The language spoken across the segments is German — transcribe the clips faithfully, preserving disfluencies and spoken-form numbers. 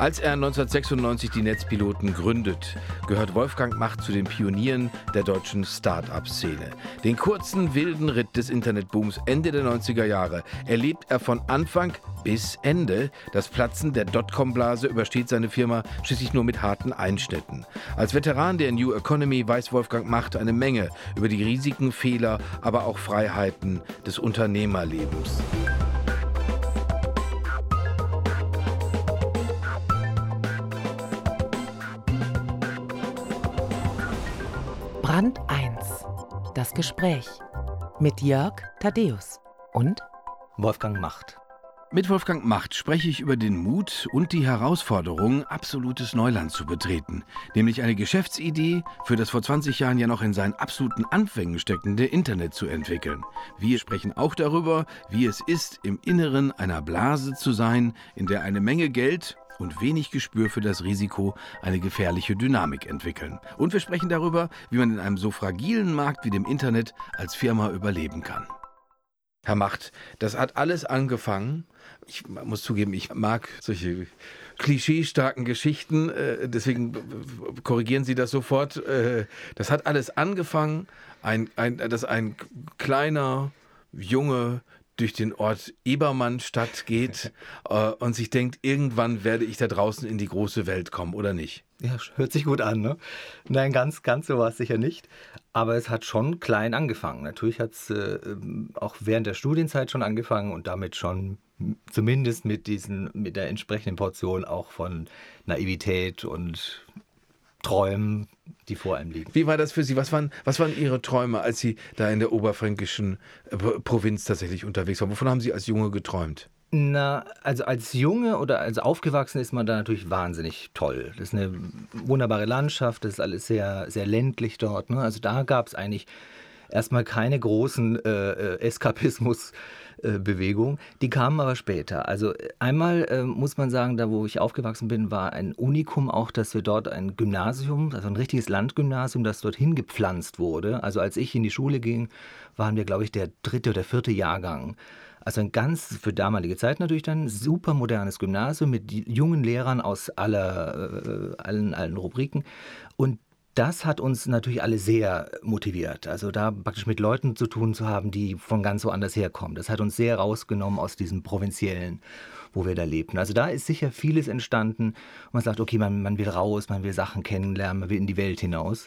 Als er neunzehnhundertsechsundneunzig die Netzpiloten gründet, gehört Wolfgang Macht zu den Pionieren der deutschen Start-up-Szene. Den kurzen, wilden Ritt des Internetbooms Ende der neunziger Jahre erlebt er von Anfang bis Ende. Das Platzen der Dotcom-Blase übersteht seine Firma schließlich nur mit harten Einschnitten. Als Veteran der New Economy weiß Wolfgang Macht eine Menge über die Risiken, Fehler, aber auch Freiheiten des Unternehmerlebens. Brand eins. Das Gespräch mit Jörg Thaddäus und Wolfgang Macht. Mit Wolfgang Macht spreche ich über den Mut und die Herausforderung, absolutes Neuland zu betreten. Nämlich eine Geschäftsidee für das vor zwanzig Jahren ja noch in seinen absoluten Anfängen steckende Internet zu entwickeln. Wir sprechen auch darüber, wie es ist, im Inneren einer Blase zu sein, in der eine Menge Geld und wenig Gespür für das Risiko eine gefährliche Dynamik entwickeln. Und wir sprechen darüber, wie man in einem so fragilen Markt wie dem Internet als Firma überleben kann. Herr Macht, das hat alles angefangen. Ich muss zugeben, ich mag solche klischeestarken Geschichten, äh, deswegen korrigieren Sie das sofort. Äh, das hat alles angefangen, ein, ein, dass ein kleiner Junge durch den Ort Ebermannstadt geht äh, und sich denkt, irgendwann werde ich da draußen in die große Welt kommen, oder nicht? Ja, hört sich gut an, ne? Nein, ganz, ganz so war es sicher nicht. Aber es hat schon klein angefangen. Natürlich hat es äh, auch während der Studienzeit schon angefangen und damit schon zumindest mit diesen, mit der entsprechenden Portion auch von Naivität und Träumen, die vor einem liegen. Wie war das für Sie? Was waren, was waren Ihre Träume, als Sie da in der oberfränkischen äh, Provinz tatsächlich unterwegs waren? Wovon haben Sie als Junge geträumt? Na, also als Junge oder als aufgewachsen ist man da natürlich wahnsinnig toll. Das ist eine wunderbare Landschaft, das ist alles sehr, sehr ländlich dort. Ne? Also da gab es eigentlich erstmal keine großen äh, Eskapismus-Bewegungen. Die kamen aber später. Also einmal äh, muss man sagen, da wo ich aufgewachsen bin, war ein Unikum auch, dass wir dort ein Gymnasium, also ein richtiges Landgymnasium, das dorthin gepflanzt wurde. Also als ich in die Schule ging, waren wir, glaube ich, der dritte oder vierte Jahrgang. Also ein ganz, für damalige Zeit natürlich dann, super modernes Gymnasium mit jungen Lehrern aus aller, äh, allen, allen Rubriken. Und das hat uns natürlich alle sehr motiviert. Also da praktisch mit Leuten zu tun zu haben, die von ganz woanders herkommen. Das hat uns sehr rausgenommen aus diesem Provinziellen, wo wir da lebten. Also da ist sicher vieles entstanden. Man sagt, okay, man, man will raus, man will Sachen kennenlernen, man will in die Welt hinaus.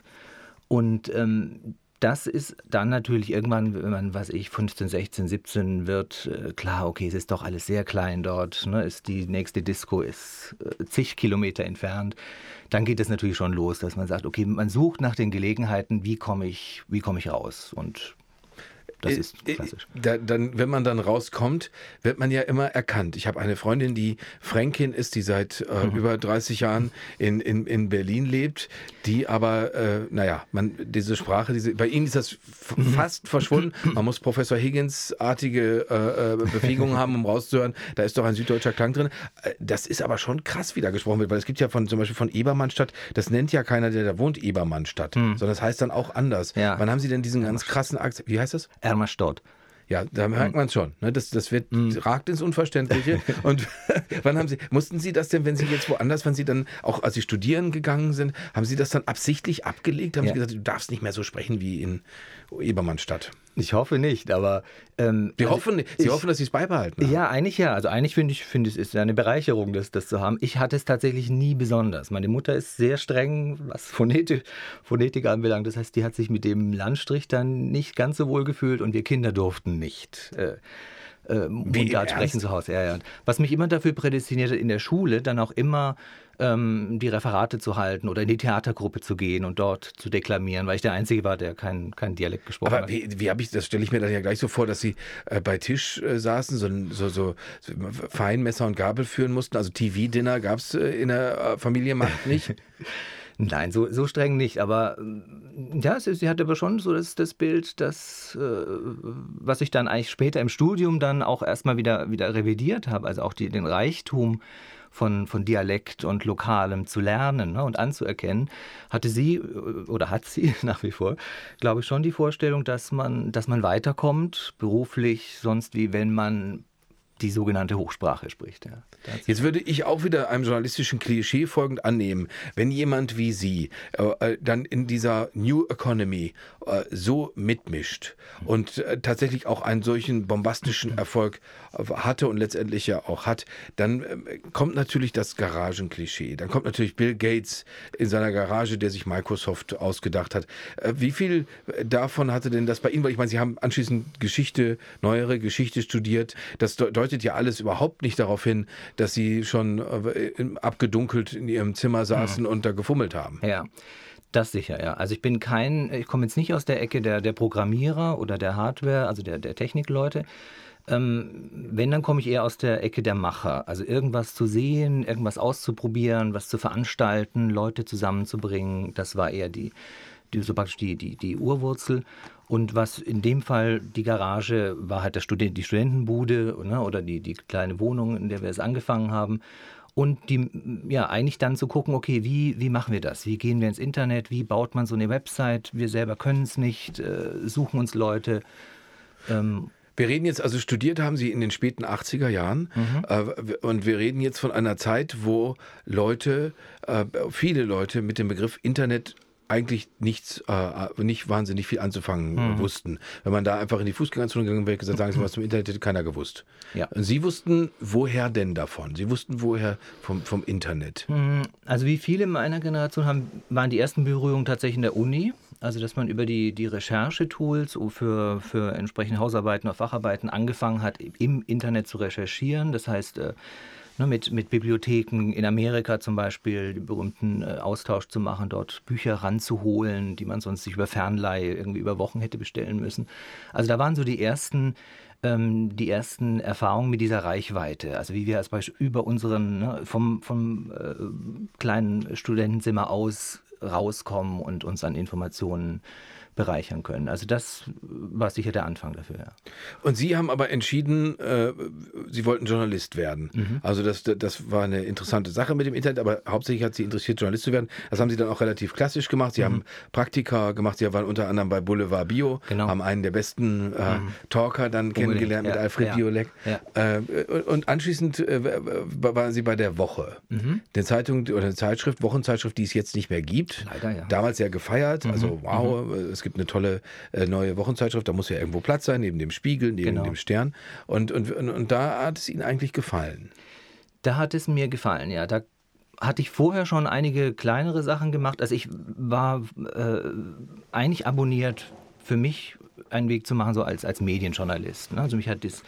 Und ähm, das ist dann natürlich irgendwann, wenn man, weiß ich, fünfzehn, sechzehn, siebzehn wird, äh, klar, okay, es ist doch alles sehr klein dort, ne? Ist die nächste Disco ist äh, zig Kilometer entfernt. Dann geht es natürlich schon los, dass man sagt, okay, man sucht nach den Gelegenheiten, wie komme ich, wie komme ich raus? Und das ist klassisch. Da, dann, wenn man dann rauskommt, wird man ja immer erkannt. Ich habe eine Freundin, die Fränkin ist, die seit äh, mhm. über dreißig Jahren in, in, in Berlin lebt, die aber, äh, naja, man, diese Sprache, diese, bei ihnen ist das f- fast verschwunden. Man muss Professor Higgins-artige äh, Befähigungen haben, um rauszuhören, da ist doch ein süddeutscher Klang drin. Das ist aber schon krass, wie da gesprochen wird, weil es gibt ja von, zum Beispiel von Ebermannstadt, das nennt ja keiner, der da wohnt, Ebermannstadt, mhm. sondern das heißt dann auch anders. Ja. Wann haben Sie denn diesen ganz krassen Akzent, wie heißt das? Ermerstadt. Ja, da merkt man es schon. Ne? Das, das wird, mm. ragt ins Unverständliche. Und wann haben Sie, mussten Sie das denn, wenn Sie jetzt woanders, wenn Sie dann, auch als Sie studieren gegangen sind, haben Sie das dann absichtlich abgelegt? Haben ja. Sie gesagt, du darfst nicht mehr so sprechen wie in Ebermannstadt? Ich hoffe nicht, aber... Ähm, Sie, also hoffen, Sie ich, hoffen, dass Sie es beibehalten haben. Ja, eigentlich ja. Also eigentlich finde ich, finde es ist eine Bereicherung, das, das zu haben. Ich hatte es tatsächlich nie besonders. Meine Mutter ist sehr streng, was Phonetik, Phonetik anbelangt. Das heißt, die hat sich mit dem Landstrich dann nicht ganz so wohl gefühlt und wir Kinder durften nicht äh, äh, Mundart sprechen zu Hause. Ja, ja. Was mich immer dafür prädestiniert hat, in der Schule dann auch immer ähm, die Referate zu halten oder in die Theatergruppe zu gehen und dort zu deklamieren, weil ich der Einzige war, der keinen kein Dialekt gesprochen Aber hat. wie, wie habe ich, das stelle ich mir dann ja gleich so vor, dass Sie äh, bei Tisch äh, saßen, so, so, so, so fein Messer und Gabel führen mussten. Also T V-Dinner gab es äh, in der äh, Familie Macht nicht. Nein, so, so streng nicht, aber ja, sie, sie hatte aber schon so das, das Bild, das, äh, was ich dann eigentlich später im Studium dann auch erstmal wieder, wieder revidiert habe, also auch die, den Reichtum von, von Dialekt und Lokalem zu lernen, ne, und anzuerkennen, hatte sie oder hat sie nach wie vor, glaube ich, schon die Vorstellung, dass man, dass man weiterkommt, beruflich, sonst wie wenn man die sogenannte Hochsprache spricht. Ja. Jetzt würde ich auch wieder einem journalistischen Klischee folgend annehmen, wenn jemand wie Sie äh, dann in dieser New Economy äh, so mitmischt und äh, tatsächlich auch einen solchen bombastischen Erfolg äh, hatte und letztendlich ja auch hat, dann äh, kommt natürlich das Garagenklischee. Dann kommt natürlich Bill Gates in seiner Garage, der sich Microsoft ausgedacht hat. Äh, wie viel davon hatte denn das bei Ihnen? Weil ich meine, Sie haben anschließend Geschichte, neuere Geschichte studiert. Das deutet ja alles überhaupt nicht darauf hin, dass Sie schon äh, abgedunkelt in Ihrem Zimmer saßen mhm. und da gefummelt haben. Ja, das sicher, ja. Also ich bin kein, ich komme jetzt nicht aus der Ecke der, der Programmierer oder der Hardware, also der, der Technikleute. Ähm, wenn, dann komme ich eher aus der Ecke der Macher. Also irgendwas zu sehen, irgendwas auszuprobieren, was zu veranstalten, Leute zusammenzubringen, das war eher die, die so praktisch die, die, die Urwurzel. Und was in dem Fall die Garage war, halt der Student, die Studentenbude, ne, oder die, die kleine Wohnung, in der wir es angefangen haben. Und die, ja, eigentlich dann zu gucken, okay, wie, wie machen wir das? Wie gehen wir ins Internet? Wie baut man so eine Website? Wir selber können es nicht, äh, suchen uns Leute. Ähm, Wir reden jetzt, also studiert haben Sie in den späten achtziger Jahren mhm. äh, und wir reden jetzt von einer Zeit, wo Leute, äh, viele Leute mit dem Begriff Internet eigentlich nichts, äh, nicht wahnsinnig viel anzufangen mhm. wussten. Wenn man da einfach in die Fußgängerzone gegangen wäre, gesagt, sagen Sie mal, was zum Internet hätte keiner gewusst. Ja. Sie wussten, woher denn davon? Sie wussten, woher vom, vom Internet? Also wie viele meiner Generation haben, waren die ersten Berührungen tatsächlich in der Uni. Also dass man über die, die Recherchetools für, für entsprechende Hausarbeiten oder Facharbeiten angefangen hat, im Internet zu recherchieren. Das heißt, äh, Ne, mit, mit Bibliotheken in Amerika zum Beispiel, den berühmten äh, Austausch zu machen, dort Bücher ranzuholen, die man sonst sich über Fernleihe irgendwie über Wochen hätte bestellen müssen. Also da waren so die ersten, ähm, die ersten Erfahrungen mit dieser Reichweite. Also wie wir als Beispiel über unseren, ne, vom, vom äh, kleinen Studentenzimmer aus rauskommen und uns an Informationen bereichern können. Also das war sicher der Anfang dafür. Ja. Und Sie haben aber entschieden, äh, Sie wollten Journalist werden. Mhm. Also das, das war eine interessante Sache mit dem Internet, aber hauptsächlich hat Sie interessiert, Journalist zu werden. Das haben Sie dann auch relativ klassisch gemacht. Sie mhm. haben Praktika gemacht. Sie waren unter anderem bei Boulevard Bio, genau. haben einen der besten äh, mhm. Talker dann Unbedingt. kennengelernt ja. mit Alfred ja. Biolek. Ja. Äh, und anschließend äh, waren Sie bei der Woche, mhm. der Zeitung oder der Zeitschrift, Wochenzeitschrift, die es jetzt nicht mehr gibt. Leider, ja. Damals sehr gefeiert. Mhm. Also wow, mhm. es gibt eine tolle äh, neue Wochenzeitschrift, da muss ja irgendwo Platz sein, neben dem Spiegel, neben genau. dem Stern. Und, und, und, und da hat es Ihnen eigentlich gefallen? Da hat es mir gefallen, ja. Da hatte ich vorher schon einige kleinere Sachen gemacht. Also ich war äh, eigentlich abonniert, für mich einen Weg zu machen, so als, als Medienjournalist. Ne? Also mich hat das,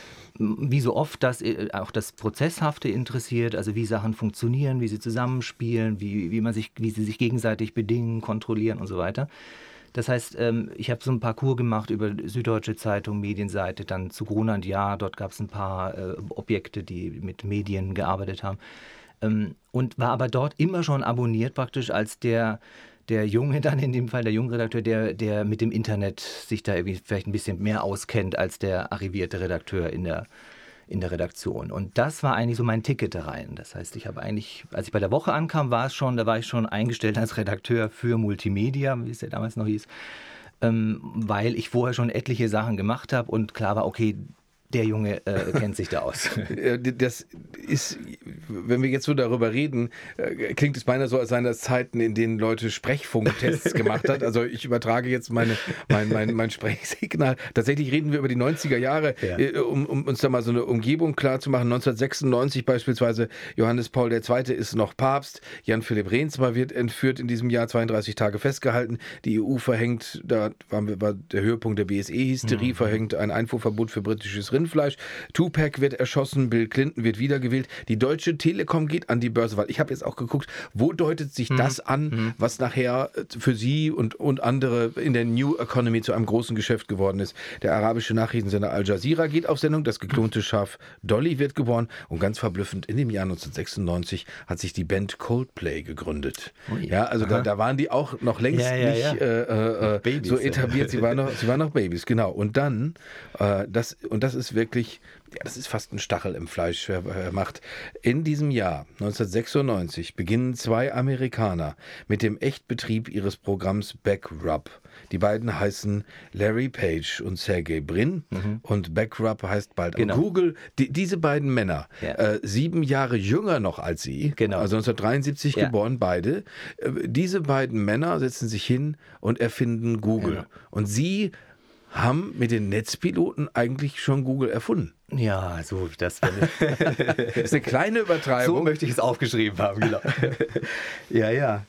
wie so oft, das, auch das Prozesshafte interessiert, also wie Sachen funktionieren, wie sie zusammenspielen, wie, wie, man sich, wie sie sich gegenseitig bedingen, kontrollieren und so weiter. Das heißt, ich habe so ein Parcours gemacht über Süddeutsche Zeitung, Medienseite, dann zu Grunand, ja, dort gab es ein paar äh, Objekte, die mit Medien gearbeitet haben. Ähm, und war aber dort immer schon abonniert praktisch als der, der Junge, dann in dem Fall der Jungredakteur, der, der mit dem Internet sich da irgendwie vielleicht ein bisschen mehr auskennt als der arrivierte Redakteur in der in der Redaktion. Und das war eigentlich so mein Ticket da rein. Das heißt, ich habe eigentlich, als ich bei der Woche ankam, war es schon, da war ich schon eingestellt als Redakteur für Multimedia, wie es ja damals noch hieß, ähm, weil ich vorher schon etliche Sachen gemacht habe und klar war, okay, der Junge äh, kennt sich da aus. Das ist, wenn wir jetzt so darüber reden, äh, klingt es beinahe so, als seien das Zeiten, in denen Leute Sprechfunktests gemacht hat. Also ich übertrage jetzt meine, mein, mein, mein Sprechsignal. Tatsächlich reden wir über die neunziger Jahre, ja. äh, um, um uns da mal so eine Umgebung klar zu machen. neunzehnhundertsechsundneunzig beispielsweise, Johannes Paul der Zweite ist noch Papst, Jan Philipp Rehnzma wird entführt in diesem Jahr, zweiunddreißig Tage festgehalten. Die E U verhängt, da waren wir, war der Höhepunkt der B S E-Hysterie, mhm. verhängt ein Einfuhrverbot für britisches Rind. Rindfleisch. Tupac wird erschossen, Bill Clinton wird wiedergewählt. Die Deutsche Telekom geht an die Börse, weil ich habe jetzt auch geguckt, wo deutet sich mhm. das an, mhm. was nachher für Sie und, und andere in der New Economy zu einem großen Geschäft geworden ist. Der arabische Nachrichtensender Al Jazeera geht auf Sendung, das geklonte Schaf Dolly wird geboren und ganz verblüffend, in dem Jahr neunzehnhundertsechsundneunzig hat sich die Band Coldplay gegründet. Oh ja. ja, also da, da waren die auch noch längst ja, ja, nicht ja. Äh, äh, Babys, so etabliert, sie waren noch, sie waren noch Babys, genau. Und dann, äh, das, und das ist ist wirklich, ja, das ist fast ein Stachel im Fleisch, Herr Macht. In diesem Jahr, neunzehnhundertsechsundneunzig, beginnen zwei Amerikaner mit dem Echtbetrieb ihres Programms Backrub. Die beiden heißen Larry Page und Sergey Brin mhm. und Backrub heißt bald genau. Google. Die, diese beiden Männer, ja. äh, sieben Jahre jünger noch als Sie, genau. also neunzehnhundertdreiundsiebzig ja. geboren, beide, äh, diese beiden Männer setzen sich hin und erfinden Google. Ja. Und Sie haben mit den Netzpiloten eigentlich schon Google erfunden. Ja, so, das, das ist eine kleine Übertreibung. So möchte ich es aufgeschrieben haben, genau. ja, ja.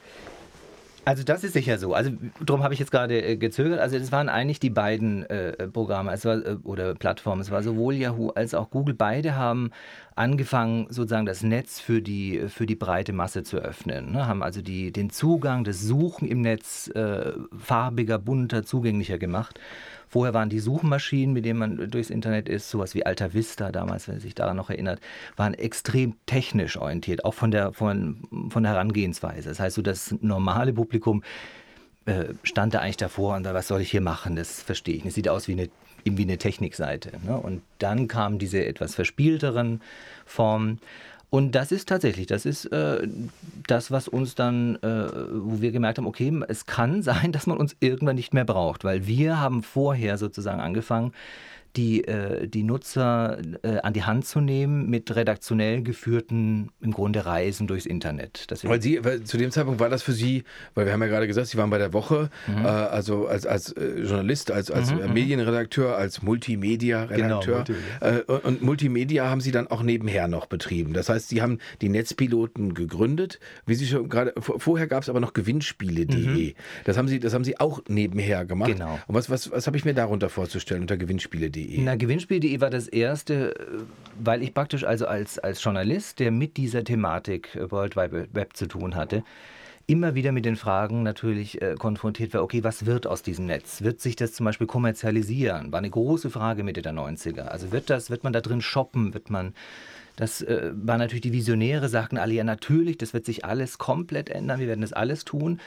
Also das ist sicher so. Also darum habe ich jetzt gerade äh, gezögert. Also das waren eigentlich die beiden äh, Programme es war, äh, oder Plattformen. Es war sowohl Yahoo als auch Google. Beide haben angefangen, sozusagen das Netz für die, für die breite Masse zu öffnen. Ne? Haben also die, den Zugang, das Suchen im Netz äh, farbiger, bunter, zugänglicher gemacht. Vorher waren die Suchmaschinen, mit denen man durchs Internet ist, sowas wie Alta Vista damals, wenn man sich daran noch erinnert, waren extrem technisch orientiert, auch von der, von, von der Herangehensweise. Das heißt, so das normale Publikum äh, stand da eigentlich davor und da, was soll ich hier machen? Das verstehe ich nicht. Das sieht aus wie eine, wie eine Technikseite. Ne? Und dann kamen diese etwas verspielteren Formen. Und das ist tatsächlich, das ist äh, das, was uns dann, äh, wo wir gemerkt haben, okay, es kann sein, dass man uns irgendwann nicht mehr braucht, weil wir haben vorher sozusagen angefangen, die, äh, die Nutzer äh, an die Hand zu nehmen mit redaktionell geführten, im Grunde Reisen durchs Internet. Deswegen weil Sie, weil zu dem Zeitpunkt war das für Sie, weil wir haben ja gerade gesagt, Sie waren bei der Woche, mhm. äh, also als, als äh, Journalist, als, als mhm. Medienredakteur, als Multimedia-Redakteur. Genau, Multimedia. Äh, und Multimedia haben Sie dann auch nebenher noch betrieben. Das heißt, Sie haben die Netzpiloten gegründet. Wie Sie schon gerade, vorher gab es aber noch Gewinnspiele punkt de. Mhm. Das haben Sie, das haben Sie auch nebenher gemacht. Genau. Und was, was, was habe ich mir darunber vorzustellen unter Gewinnspiele punkt de? Na, Gewinnspiel punkt de war das erste, weil ich praktisch also als, als Journalist, der mit dieser Thematik World Wide Web zu tun hatte, immer wieder mit den Fragen natürlich äh, konfrontiert war, okay, was wird aus diesem Netz? Wird sich das zum Beispiel kommerzialisieren? War eine große Frage Mitte der neunziger. Also wird das, wird man da drin shoppen? Wird man, das äh, war natürlich die Visionäre, sagten alle, ja natürlich, das wird sich alles komplett ändern, wir werden das alles tun.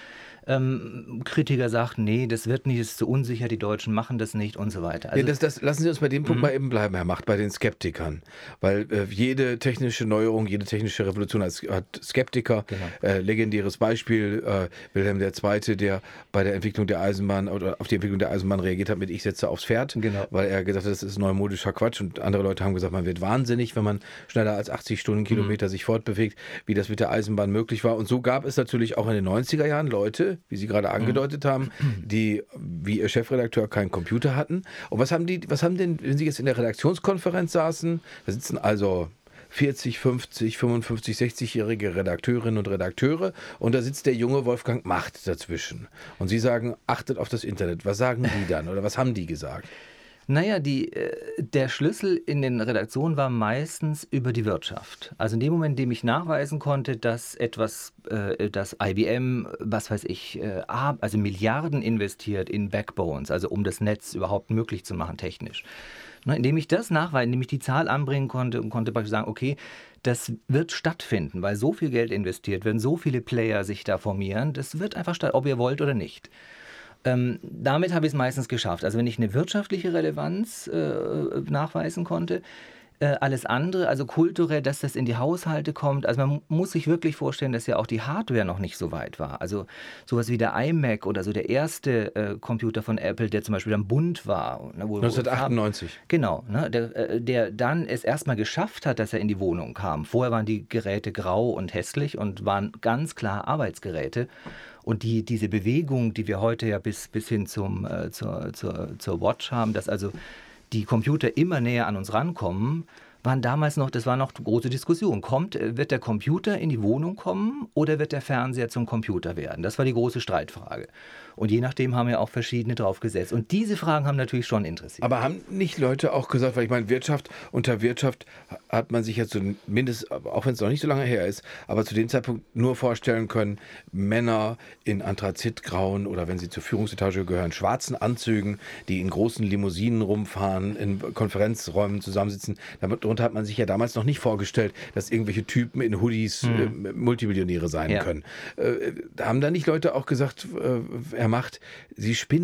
Ähm, Kritiker sagten, nee, das wird nicht, das ist zu unsicher, die Deutschen machen das nicht und so weiter. Also, ja, das, das, lassen Sie uns bei dem Punkt mhm. mal eben bleiben, Herr Macht, bei den Skeptikern. Weil äh, jede technische Neuerung, jede technische Revolution hat Skeptiker. Genau. Äh, legendäres Beispiel, äh, Wilhelm der Zweite., der bei der Entwicklung der Eisenbahn oder auf die Entwicklung der Eisenbahn reagiert hat mit "Ich setze aufs Pferd", genau. weil er gesagt hat, das ist neumodischer Quatsch, und andere Leute haben gesagt, man wird wahnsinnig, wenn man schneller als achtzig Stundenkilometer mhm. sich fortbewegt, wie das mit der Eisenbahn möglich war. Und so gab es natürlich auch in den neunziger Jahren Leute, wie Sie gerade angedeutet haben, die wie Ihr Chefredakteur keinen Computer hatten. Und was haben die, was haben denn, wenn Sie jetzt in der Redaktionskonferenz saßen, da sitzen also vierzig, fünfzig, fünfundfünfzig, sechzigjährige Redakteurinnen und Redakteure und da sitzt der junge Wolfgang Macht dazwischen. Und Sie sagen, achtet auf das Internet. Was sagen die dann oder was haben die gesagt? Naja, die, der Schlüssel in den Redaktionen war meistens über die Wirtschaft. Also in dem Moment, in dem ich nachweisen konnte, dass etwas, äh, dass I B M, was weiß ich, äh, also Milliarden investiert in Backbones, also um das Netz überhaupt möglich zu machen technisch. Ne, indem ich das nachweise, indem ich die Zahl anbringen konnte und konnte praktisch sagen, okay, das wird stattfinden, weil so viel Geld investiert wird, so viele Player sich da formieren, das wird einfach stattfinden, ob ihr wollt oder nicht. Ähm, damit habe ich es meistens geschafft. Also wenn ich eine wirtschaftliche Relevanz äh, nachweisen konnte, äh, alles andere, also kulturell, dass das in die Haushalte kommt. Also man muss sich wirklich vorstellen, dass ja auch die Hardware noch nicht so weit war. Also sowas wie der iMac oder so der erste äh, Computer von Apple, der zum Beispiel dann bunt war. Ne, wo, neunzehnhundertachtundneunzig. Wo genau, ne, der, äh, der dann es erstmal geschafft hat, dass er in die Wohnung kam. Vorher waren die Geräte grau und hässlich und waren ganz klar Arbeitsgeräte. Und die, diese Bewegung, die wir heute ja bis, bis hin zum, äh, zur, zur, zur Watch haben, dass also die Computer immer näher an uns rankommen, waren damals noch, das war noch eine große Diskussion. Kommt, wird der Computer in die Wohnung kommen oder wird der Fernseher zum Computer werden? Das war die große Streitfrage. Und je nachdem haben ja auch verschiedene drauf gesetzt. Und diese Fragen haben natürlich schon interessiert. Aber haben nicht Leute auch gesagt, weil ich meine, Wirtschaft, unter Wirtschaft hat man sich jetzt zumindest, auch wenn es noch nicht so lange her ist, aber zu dem Zeitpunkt nur vorstellen können, Männer in Anthrazitgrauen oder wenn sie zur Führungsetage gehören, schwarzen Anzügen, die in großen Limousinen rumfahren, in Konferenzräumen zusammensitzen. Darunter hat man sich ja damals noch nicht vorgestellt, dass irgendwelche Typen in Hoodies hm. äh, Multimillionäre sein ja. können. Äh, haben da nicht Leute auch gesagt, äh, er macht, sie spinnen.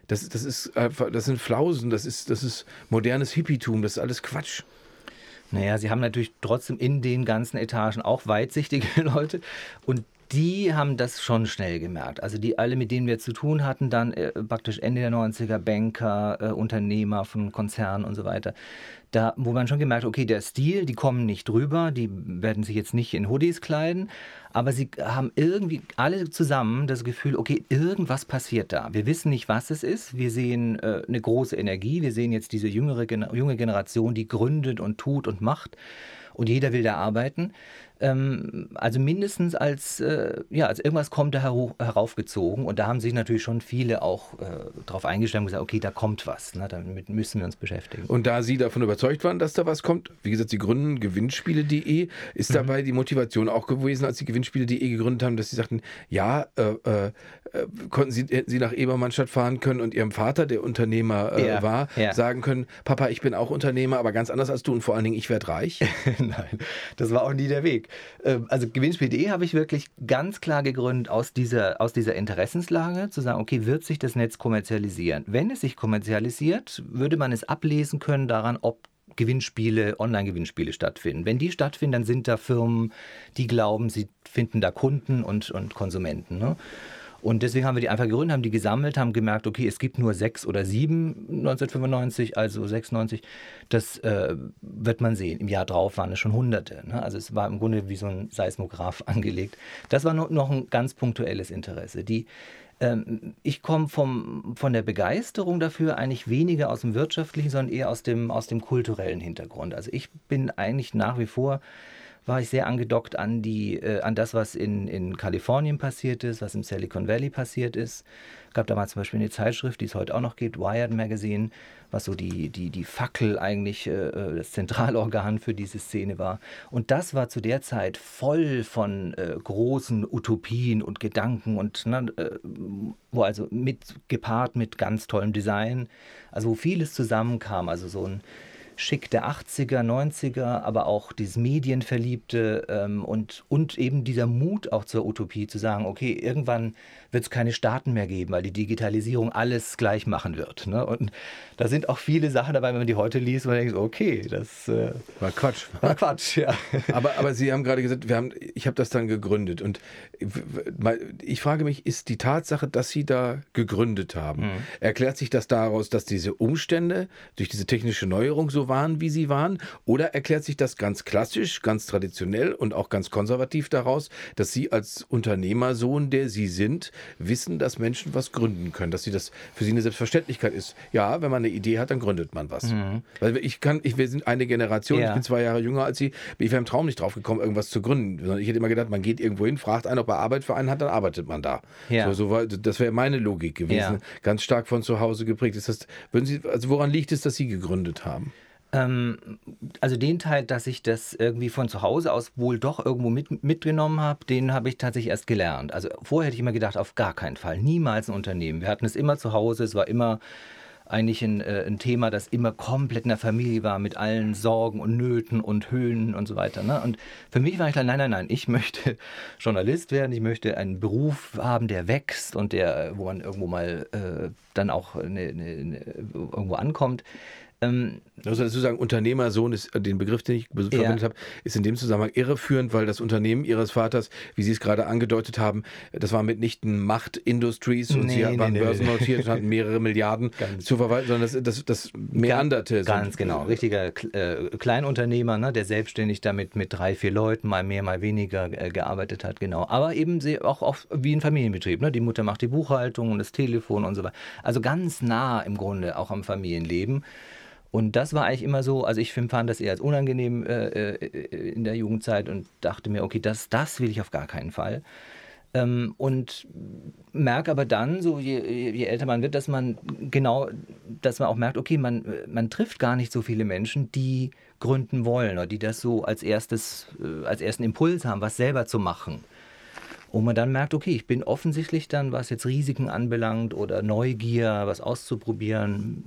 Das, das ist einfach, das sind Flausen, das ist, das ist modernes Hippietum, das ist alles Quatsch. Naja, sie haben natürlich trotzdem in den ganzen Etagen auch weitsichtige Leute und die haben das schon schnell gemerkt. Also die alle, mit denen wir zu tun hatten, dann äh, praktisch Ende der neunziger, Banker, äh, Unternehmer von Konzernen und so weiter. Da, wo man schon gemerkt hat, okay, der Stil, die kommen nicht drüber, die werden sich jetzt nicht in Hoodies kleiden, aber sie haben irgendwie alle zusammen das Gefühl, okay, irgendwas passiert da. Wir wissen nicht, was es ist. Wir sehen äh, eine große Energie. Wir sehen jetzt diese jüngere, junge Generation, die gründet und tut und macht. Und jeder will da arbeiten. Ähm, also mindestens als, äh, ja, als irgendwas kommt da her- heraufgezogen. Und da haben sich natürlich schon viele auch äh, darauf eingestellt und gesagt, okay, da kommt was. Ne? Damit müssen wir uns beschäftigen. Und da Sie davon überzeugt waren, dass da was kommt, wie gesagt, Sie gründen Gewinnspiele punkt de. Ist mhm. dabei die Motivation auch gewesen, als Sie Gewinnspiele punkt de gegründet haben, dass Sie sagten, ja, äh, äh, konnten Sie, hätten Sie nach Ebermannstadt fahren können und Ihrem Vater, der Unternehmer äh, ja, war, ja. sagen können, Papa, ich bin auch Unternehmer, aber ganz anders als du und vor allen Dingen, ich werde reich? Nein, das war auch nie der Weg. Also Gewinnspiel punkt de habe ich wirklich ganz klar gegründet aus dieser, aus dieser Interessenslage, zu sagen, okay, wird sich das Netz kommerzialisieren? Wenn es sich kommerzialisiert, würde man es ablesen können daran, ob Gewinnspiele, Online-Gewinnspiele stattfinden. Wenn die stattfinden, dann sind da Firmen, die glauben, sie finden da Kunden und, und Konsumenten, ne? Und deswegen haben wir die einfach gegründet, haben die gesammelt, haben gemerkt, okay, es gibt nur sechs oder sieben neunzehnhundertfünfundneunzig, also sechsundneunzig. Das äh, wird man sehen. Im Jahr drauf waren es schon Hunderte. Ne? Also es war im Grunde wie so ein Seismograph angelegt. Das war noch, noch ein ganz punktuelles Interesse. Die, ähm, ich komme vom, von der Begeisterung dafür eigentlich weniger aus dem wirtschaftlichen, sondern eher aus dem, aus dem kulturellen Hintergrund. Also ich bin eigentlich nach wie vor war ich sehr angedockt an, die, äh, an das, was in, in Kalifornien passiert ist, was im Silicon Valley passiert ist. Es gab damals zum Beispiel eine Zeitschrift, die es heute auch noch gibt, Wired Magazine, was so die, die, die Fackel eigentlich, äh, das Zentralorgan für diese Szene war. Und das war zu der Zeit voll von äh, großen Utopien und Gedanken und ne, äh, wo also mit, gepaart mit ganz tollem Design, also wo vieles zusammenkam, also so ein Schick der achtziger, neunziger, aber auch dieses Medienverliebte ähm, und, und eben dieser Mut auch zur Utopie, zu sagen, okay, irgendwann wird es keine Staaten mehr geben, weil die Digitalisierung alles gleich machen wird. Ne? Und da sind auch viele Sachen dabei, wenn man die heute liest, wo man denkt, okay, das äh, war Quatsch. War Quatsch, ja. Aber, aber Sie haben gerade gesagt, wir haben, ich habe das dann gegründet. Und ich frage mich, ist die Tatsache, dass Sie da gegründet haben, mhm. erklärt sich das daraus, dass diese Umstände durch diese technische Neuerung so waren, wie sie waren? Oder erklärt sich das ganz klassisch, ganz traditionell und auch ganz konservativ daraus, dass Sie als Unternehmersohn, der Sie sind, wissen, dass Menschen was gründen können, dass sie das für Sie eine Selbstverständlichkeit ist? Ja, wenn man eine Idee hat, dann gründet man was. Mhm. Weil ich kann, ich, wir sind eine Generation, ja. Ich bin zwei Jahre jünger als Sie, ich wäre im Traum nicht drauf gekommen, irgendwas zu gründen. Ich hätte immer gedacht, man geht irgendwo hin, fragt einen, ob er Arbeit für einen hat, dann arbeitet man da. Ja. So, so war, das wäre meine Logik gewesen, ja. Ganz stark von zu Hause geprägt. Das heißt, würden Sie, also woran liegt es, dass Sie gegründet haben? Also den Teil, dass ich das irgendwie von zu Hause aus wohl doch irgendwo mit, mitgenommen habe, den habe ich tatsächlich erst gelernt. Also vorher hätte ich immer gedacht, auf gar keinen Fall, niemals ein Unternehmen. Wir hatten es immer zu Hause, es war immer eigentlich ein, äh, ein Thema, das immer komplett in der Familie war, mit allen Sorgen und Nöten und Höhen und so weiter. Ne? Und für mich war ich klar, nein, nein, nein, ich möchte Journalist werden, ich möchte einen Beruf haben, der wächst und der, wo man irgendwo mal äh, dann auch eine, eine, eine, irgendwo ankommt. Ähm, also dazu sagen, Unternehmersohn ist, den Begriff, den ich verwendet ja. habe, ist in dem Zusammenhang irreführend, weil das Unternehmen Ihres Vaters, wie Sie es gerade angedeutet haben, das war mitnichten Macht Industries und nee, Sie nee, waren nee, börsennotiert nee. und hatten mehrere Milliarden ganz zu verwalten, sondern das, das, das meanderte. Ganz genau, richtiger äh, Kleinunternehmer, ne, der selbstständig damit mit drei, vier Leuten mal mehr, mal weniger äh, gearbeitet hat, genau. Aber eben auch, auch wie ein Familienbetrieb, ne? Die Mutter macht die Buchhaltung und das Telefon und so weiter. Also ganz nah im Grunde auch am Familienleben. Und das war eigentlich immer so, also ich empfand das eher als unangenehm äh, in der Jugendzeit und dachte mir, okay, das, das will ich auf gar keinen Fall. Ähm, und merke aber dann, so je, je älter man wird, dass man genau, dass man auch merkt, okay, man, man trifft gar nicht so viele Menschen, die gründen wollen oder die das so als erstes, äh, als ersten Impuls haben, was selber zu machen. Und man dann merkt, okay, ich bin offensichtlich dann, was jetzt Risiken anbelangt oder Neugier, was auszuprobieren,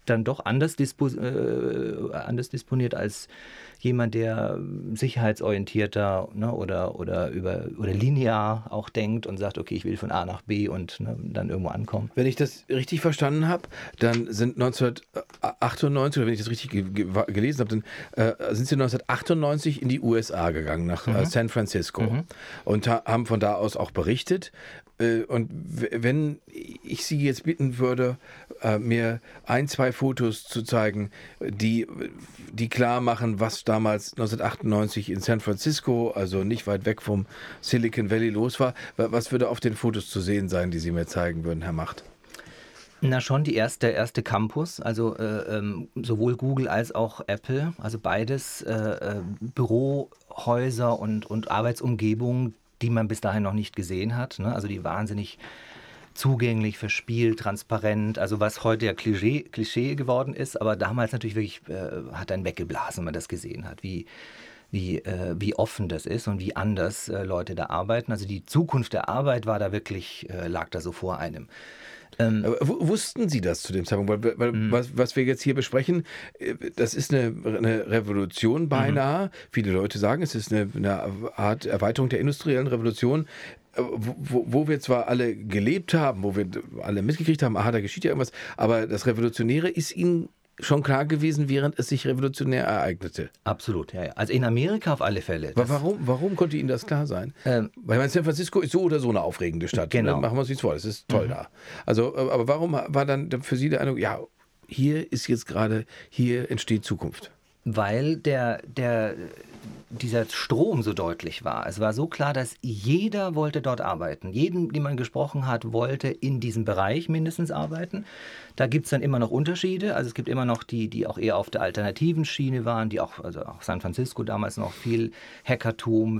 dann doch anders, dispo- äh, anders disponiert als jemand, der sicherheitsorientierter, ne, oder, oder, über, oder linear auch denkt und sagt, okay, ich will von A nach B und, ne, dann irgendwo ankommen. Wenn ich das richtig verstanden habe, dann sind neunzehnhundertachtundneunzig, oder wenn ich das richtig ge- ge- gelesen habe, dann äh, sind sie neunzehnhundertachtundneunzig in die U S A gegangen, nach Mhm. äh, San Francisco, Mhm. und ha- haben von da aus auch berichtet. Äh, und w- wenn ich Sie jetzt bitten würde, äh, mir ein, zwei Fotos zu zeigen, die, die klar machen, was damals neunzehnhundertachtundneunzig in San Francisco, also nicht weit weg vom Silicon Valley, los war, wa- was würde auf den Fotos zu sehen sein, die Sie mir zeigen würden, Herr Macht? Na schon, die erste, der erste Campus, also äh, ähm, sowohl Google als auch Apple, also beides äh, äh, Bürohäuser und, und Arbeitsumgebungen, die man bis dahin noch nicht gesehen hat, ne? Also die wahnsinnig zugänglich, verspielt, transparent, also was heute ja Klischee, Klischee geworden ist, aber damals natürlich wirklich äh, hat einen weggeblasen, wenn man das gesehen hat, wie, wie, äh, wie offen das ist und wie anders äh, Leute da arbeiten. Also die Zukunft der Arbeit war da wirklich, äh, lag da so vor einem. Ähm, Aber w- wussten Sie das zu dem Zeitpunkt? Weil, weil Mhm. was, was wir jetzt hier besprechen, äh, das ist eine, eine Revolution beinahe. Viele Leute sagen, es ist eine, eine Art Erweiterung der industriellen Revolution, äh, wo, wo- wo wir zwar alle gelebt haben, wo wir alle mitgekriegt haben, aha, da geschieht ja irgendwas, aber das Revolutionäre ist Ihnen schon klar gewesen, während es sich revolutionär ereignete. Absolut, ja, ja. Also in Amerika auf alle Fälle. Aber Das, warum, warum konnte Ihnen das klar sein? ähm, Weil mein San Francisco ist so oder so eine aufregende Stadt. Genau. Ne? Machen wir uns nichts vor, das ist toll da. Also, äh, aber warum war dann für Sie der Eindruck, ja, hier ist jetzt gerade, hier entsteht Zukunft? weil der, der, dieser Strom so deutlich war. Es war so klar, dass jeder wollte dort arbeiten. Jeden, den man gesprochen hat, wollte in diesem Bereich mindestens arbeiten. Da gibt es dann immer noch Unterschiede. Also es gibt immer noch die, die auch eher auf der alternativen Schiene waren, die auch, also auch San Francisco damals noch viel Hackertum,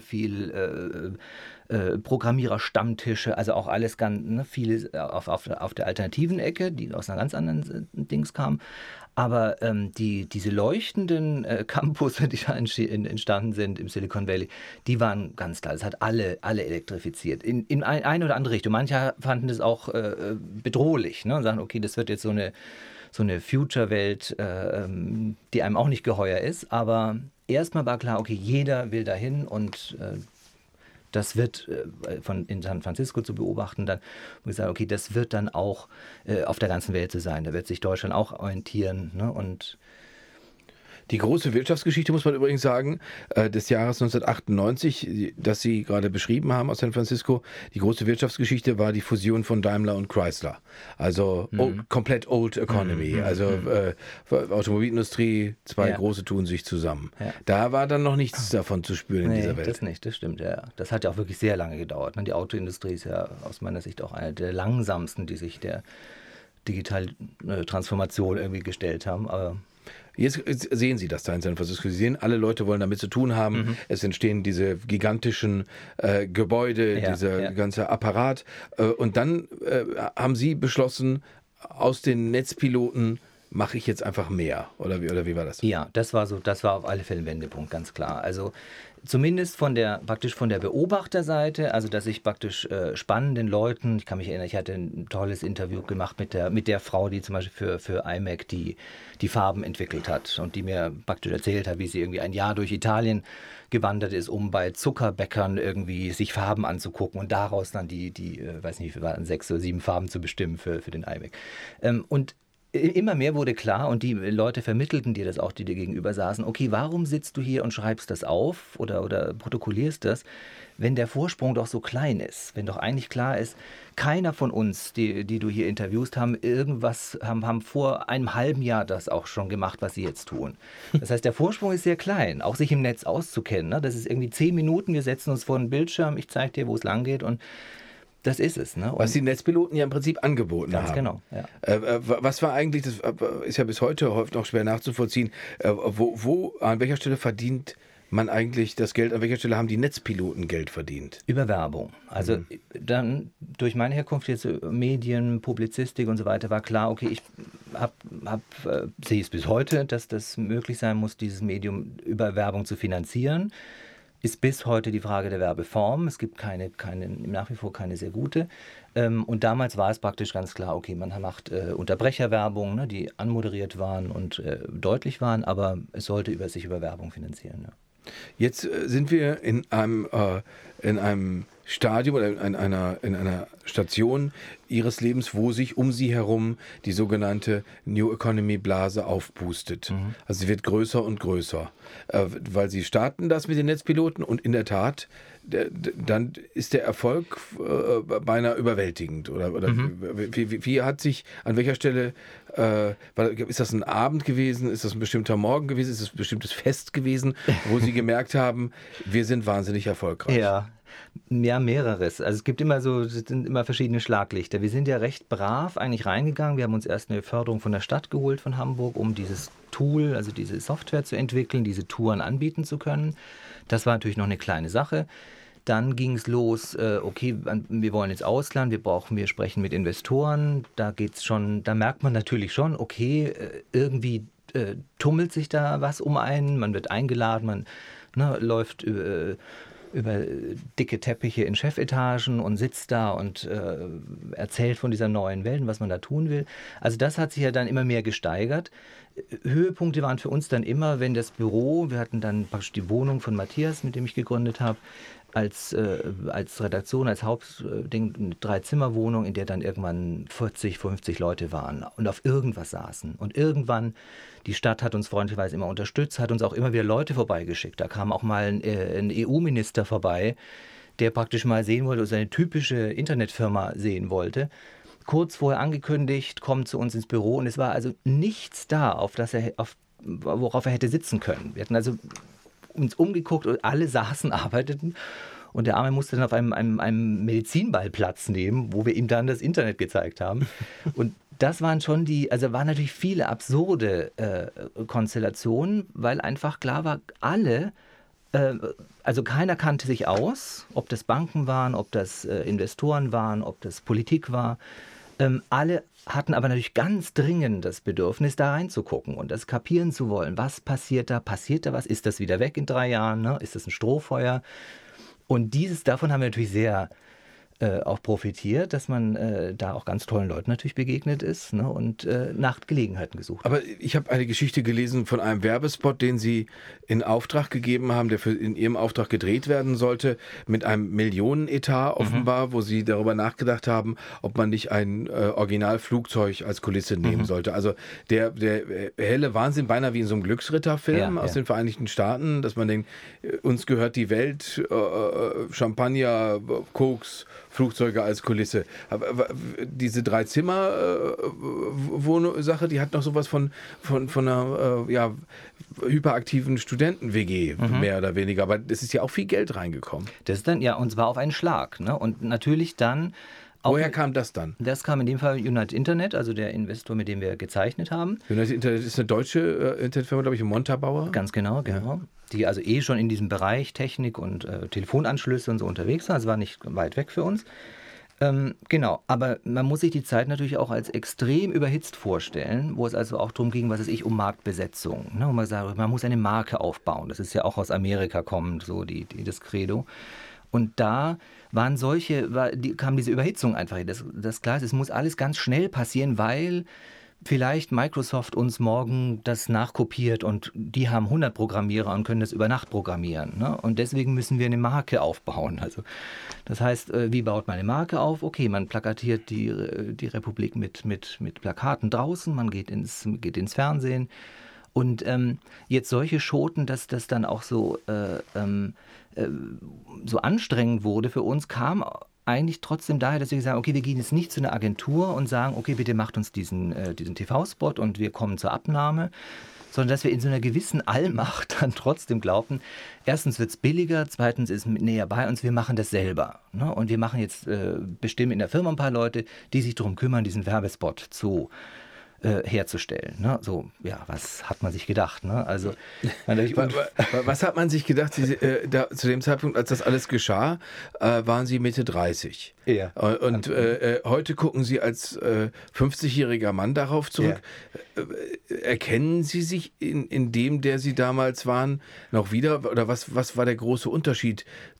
viel äh, äh, Programmierer-Stammtische, also auch alles ganz, ne, viele auf, auf, auf der alternativen Ecke, die aus einer ganz anderen äh, Dings kamen. Aber ähm, die, diese leuchtenden äh, Campus, die da entschi- in- entstanden sind im Silicon Valley, die waren ganz klar. Es hat alle, alle elektrifiziert. In, in ein, eine oder andere Richtung. Manche fanden das auch äh, bedrohlich, ne, und sagen, okay, das wird jetzt so eine, so eine Future-Welt, äh, ähm, die einem auch nicht geheuer ist. Aber erstmal war klar, okay, jeder will dahin und äh, das wird äh, von in San Francisco zu beobachten, dann muss ich sagen, okay, das wird dann auch äh, auf der ganzen Welt so sein. Da wird sich Deutschland auch orientieren, ne? Und Die große Wirtschaftsgeschichte, muss man übrigens sagen, äh, des Jahres neunzehnhundertachtundneunzig, das Sie gerade beschrieben haben aus San Francisco, die große Wirtschaftsgeschichte war die Fusion von Daimler und Chrysler. Also Mhm. old, komplett Old Economy. Mhm. Also äh, Automobilindustrie, zwei Ja. große tun sich zusammen. Ja. Da war dann noch nichts davon zu spüren in nee, dieser Welt. das nicht, das stimmt, ja. Das hat ja auch wirklich sehr lange gedauert. Ne? Die Autoindustrie ist ja aus meiner Sicht auch eine der langsamsten, die sich der digitalen äh, Transformation irgendwie gestellt haben. Aber Jetzt sehen Sie das da in San Francisco. Sie sehen, alle Leute wollen damit zu tun haben. Mhm. Es entstehen diese gigantischen äh, Gebäude, Ja, dieser ja. ganze Apparat. Äh, und dann äh, haben Sie beschlossen, aus den Netzpiloten mache ich jetzt einfach mehr. Oder wie, oder wie war das? ja, das war so, das war auf alle Fälle ein Wendepunkt, ganz klar. Also zumindest von der praktisch von der Beobachterseite, also dass ich praktisch äh, spannenden Leuten, ich kann mich erinnern, ich hatte ein tolles Interview gemacht mit der mit der Frau, die zum Beispiel für für iMac die die Farben entwickelt hat und die mir praktisch erzählt hat, wie sie irgendwie ein Jahr durch Italien gewandert ist, um bei Zuckerbäckern irgendwie sich Farben anzugucken und daraus dann die die äh, weiß nicht, wie waren sechs oder sieben Farben zu bestimmen für für den iMac. Ähm, und immer mehr wurde klar und die Leute vermittelten dir das auch, die dir gegenüber saßen. Okay, warum sitzt du hier und schreibst das auf oder, oder protokollierst das, wenn der Vorsprung doch so klein ist? Wenn doch eigentlich klar ist, keiner von uns, die, die du hier interviewst, haben irgendwas, haben, haben vor einem halben Jahr das auch schon gemacht, was sie jetzt tun. Das heißt, der Vorsprung ist sehr klein, auch sich im Netz auszukennen. Ne? Das ist irgendwie zehn Minuten, wir setzen uns vor einen Bildschirm, ich zeige dir, wo es lang geht und das ist es. Ne? Und Was die Netzpiloten ja im Prinzip angeboten ganz haben. genau, ja. Äh, äh, was war eigentlich, das äh, ist ja bis heute häufig noch schwer nachzuvollziehen, äh, wo, wo, an welcher Stelle verdient man eigentlich das Geld, an welcher Stelle haben die Netzpiloten Geld verdient? Über Werbung. Also Mhm. dann durch meine Herkunft jetzt äh, Medien, Publizistik und so weiter war klar, okay, ich hab, hab, äh, sehe es bis heute, dass das möglich sein muss, dieses Medium über Werbung zu finanzieren. Ist bis heute die Frage der Werbeform. Es gibt keine, keine, nach wie vor keine sehr gute. Ähm, und damals war es praktisch ganz klar, okay, man macht äh, Unterbrecherwerbung, ne, die anmoderiert waren und äh, deutlich waren, aber es sollte über sich über Werbung finanzieren. Ja. Jetzt äh, sind wir in einem, äh, in einem Stadium oder in einer, in einer Station Ihres Lebens, wo sich um Sie herum die sogenannte New Economy Blase aufpustet. Mhm. Also sie wird größer und größer, äh, weil Sie starten das mit den Netzpiloten und in der Tat, der, dann ist der Erfolg äh, beinahe überwältigend. Oder, oder mhm. wie, wie, wie hat sich, an welcher Stelle, äh, war, ist das ein Abend gewesen, ist das ein bestimmter Morgen gewesen, ist das ein bestimmtes Fest gewesen, wo Sie gemerkt haben, wir sind wahnsinnig erfolgreich? Ja. Ja, mehreres. Also es gibt immer so, es sind immer verschiedene Schlaglichter. Wir sind ja recht brav eigentlich reingegangen. Wir haben uns erst eine Förderung von der Stadt geholt, von Hamburg, um dieses Tool, also diese Software zu entwickeln, diese Touren anbieten zu können. Das war natürlich noch eine kleine Sache. Dann ging es los, äh, okay, wir wollen ins Ausland, wir brauchen, wir sprechen mit Investoren. Da geht's schon, da merkt man natürlich schon, okay, äh, irgendwie äh, tummelt sich da was um einen, man wird eingeladen, man ne, läuft über, über dicke Teppiche in Chefetagen und sitzt da und äh, erzählt von dieser neuen Welt und was man da tun will. Also das hat sich ja dann immer mehr gesteigert. Höhepunkte waren für uns dann immer, wenn das Büro, wir hatten dann praktisch die Wohnung von Matthias, mit dem ich gegründet habe, als, äh, als Redaktion, als Hauptding, eine Drei-Zimmer-Wohnung, in der dann irgendwann vierzig, fünfzig Leute waren und auf irgendwas saßen. Und irgendwann, die Stadt hat uns freundlicherweise immer unterstützt, hat uns auch immer wieder Leute vorbeigeschickt. Da kam auch mal ein, äh, ein E U-Minister vorbei, der praktisch mal sehen wollte, seine typische Internetfirma sehen wollte. Kurz vorher angekündigt, kommt zu uns ins Büro und es war also nichts da, auf das er, auf, worauf er hätte sitzen können. Wir hatten also uns umgeguckt und alle saßen, arbeiteten und der Arme musste dann auf einem, einem, einem Medizinball Platz nehmen, wo wir ihm dann das Internet gezeigt haben. Und das waren schon die, also waren natürlich viele absurde äh, Konstellationen, weil einfach klar war, alle, äh, also keiner kannte sich aus, ob das Banken waren, ob das äh, Investoren waren, ob das Politik war. Ähm, alle hatten aber natürlich ganz dringend das Bedürfnis, da reinzugucken und das kapieren zu wollen. Was passiert da? Passiert da was? Ist das wieder weg in drei Jahren? Ne? Ist das ein Strohfeuer? Und dieses, davon haben wir natürlich sehr äh, auch profitiert, dass man äh, da auch ganz tollen Leuten natürlich begegnet ist, ne? und äh, nach Gelegenheiten gesucht hat. Aber ich habe eine Geschichte gelesen von einem Werbespot, den Sie in Auftrag gegeben haben, der für in Ihrem Auftrag gedreht werden sollte, mit einem Millionenetat offenbar, mhm. wo Sie darüber nachgedacht haben, ob man nicht ein äh, Originalflugzeug als Kulisse nehmen mhm. sollte. Also der, der helle Wahnsinn, beinahe wie in so einem Glücksritterfilm ja, aus ja. den Vereinigten Staaten, dass man denkt, uns gehört die Welt, äh, Champagner, Koks, Flugzeuge als Kulisse. Aber diese Drei-Zimmer-Sache, die hat noch sowas von, von, von einer äh, ja, hyperaktiven Studenten-W G, mhm. mehr oder weniger. Aber es ist ja auch viel Geld reingekommen. Das ist dann, ja, und zwar auf einen Schlag. Ne? Und natürlich dann auch, woher kam das dann? Das kam in dem Fall United Internet, also der Investor, mit dem wir gezeichnet haben. United Internet ist eine deutsche äh, Internetfirma, glaube ich, in Montabaur. Ganz genau, genau. Ja. Die also eh schon in diesem Bereich Technik und äh, Telefonanschlüsse und so unterwegs war. Also war nicht weit weg für uns. Ähm, genau, aber man muss sich die Zeit natürlich auch als extrem überhitzt vorstellen, wo es also auch darum ging, was weiß ich, um Marktbesetzung. Ne? Und man sagt, man muss eine Marke aufbauen. Das ist ja auch aus Amerika kommend, so die, die, das Credo. Und da waren solche, war, die, kam diese Überhitzung einfach. Das, das klar ist, es muss alles ganz schnell passieren, weil vielleicht Microsoft uns morgen das nachkopiert und die haben hundert Programmierer und können das über Nacht programmieren. Ne? Und deswegen müssen wir eine Marke aufbauen. Also, das heißt, wie baut man eine Marke auf? Okay, man plakatiert die, die Republik mit, mit, mit Plakaten draußen, man geht ins, geht ins Fernsehen. Und ähm, jetzt solche Schoten, dass das dann auch so, äh, ähm, äh, so anstrengend wurde für uns, kam eigentlich trotzdem daher, dass wir gesagt haben, okay, wir gehen jetzt nicht zu einer Agentur und sagen, okay, bitte macht uns diesen, äh, diesen T V-Spot und wir kommen zur Abnahme, sondern dass wir in so einer gewissen Allmacht dann trotzdem glaubten, erstens wird es billiger, zweitens ist es näher bei uns, wir machen das selber. Ne? Und wir machen jetzt äh, bestimmt in der Firma ein paar Leute, die sich darum kümmern, diesen Werbespot zu herzustellen. Ne? So, ja, was hat man sich gedacht? Ne? Also, was hat man sich gedacht, Sie, äh, da, zu dem Zeitpunkt, als das alles geschah, äh, waren Sie Mitte dreißig. Ja. Und äh, heute gucken Sie als äh, fünfzigjähriger Mann darauf zurück. Ja. Äh, erkennen Sie sich in, in dem, der Sie damals waren, noch wieder? Oder was, was war der große Unterschied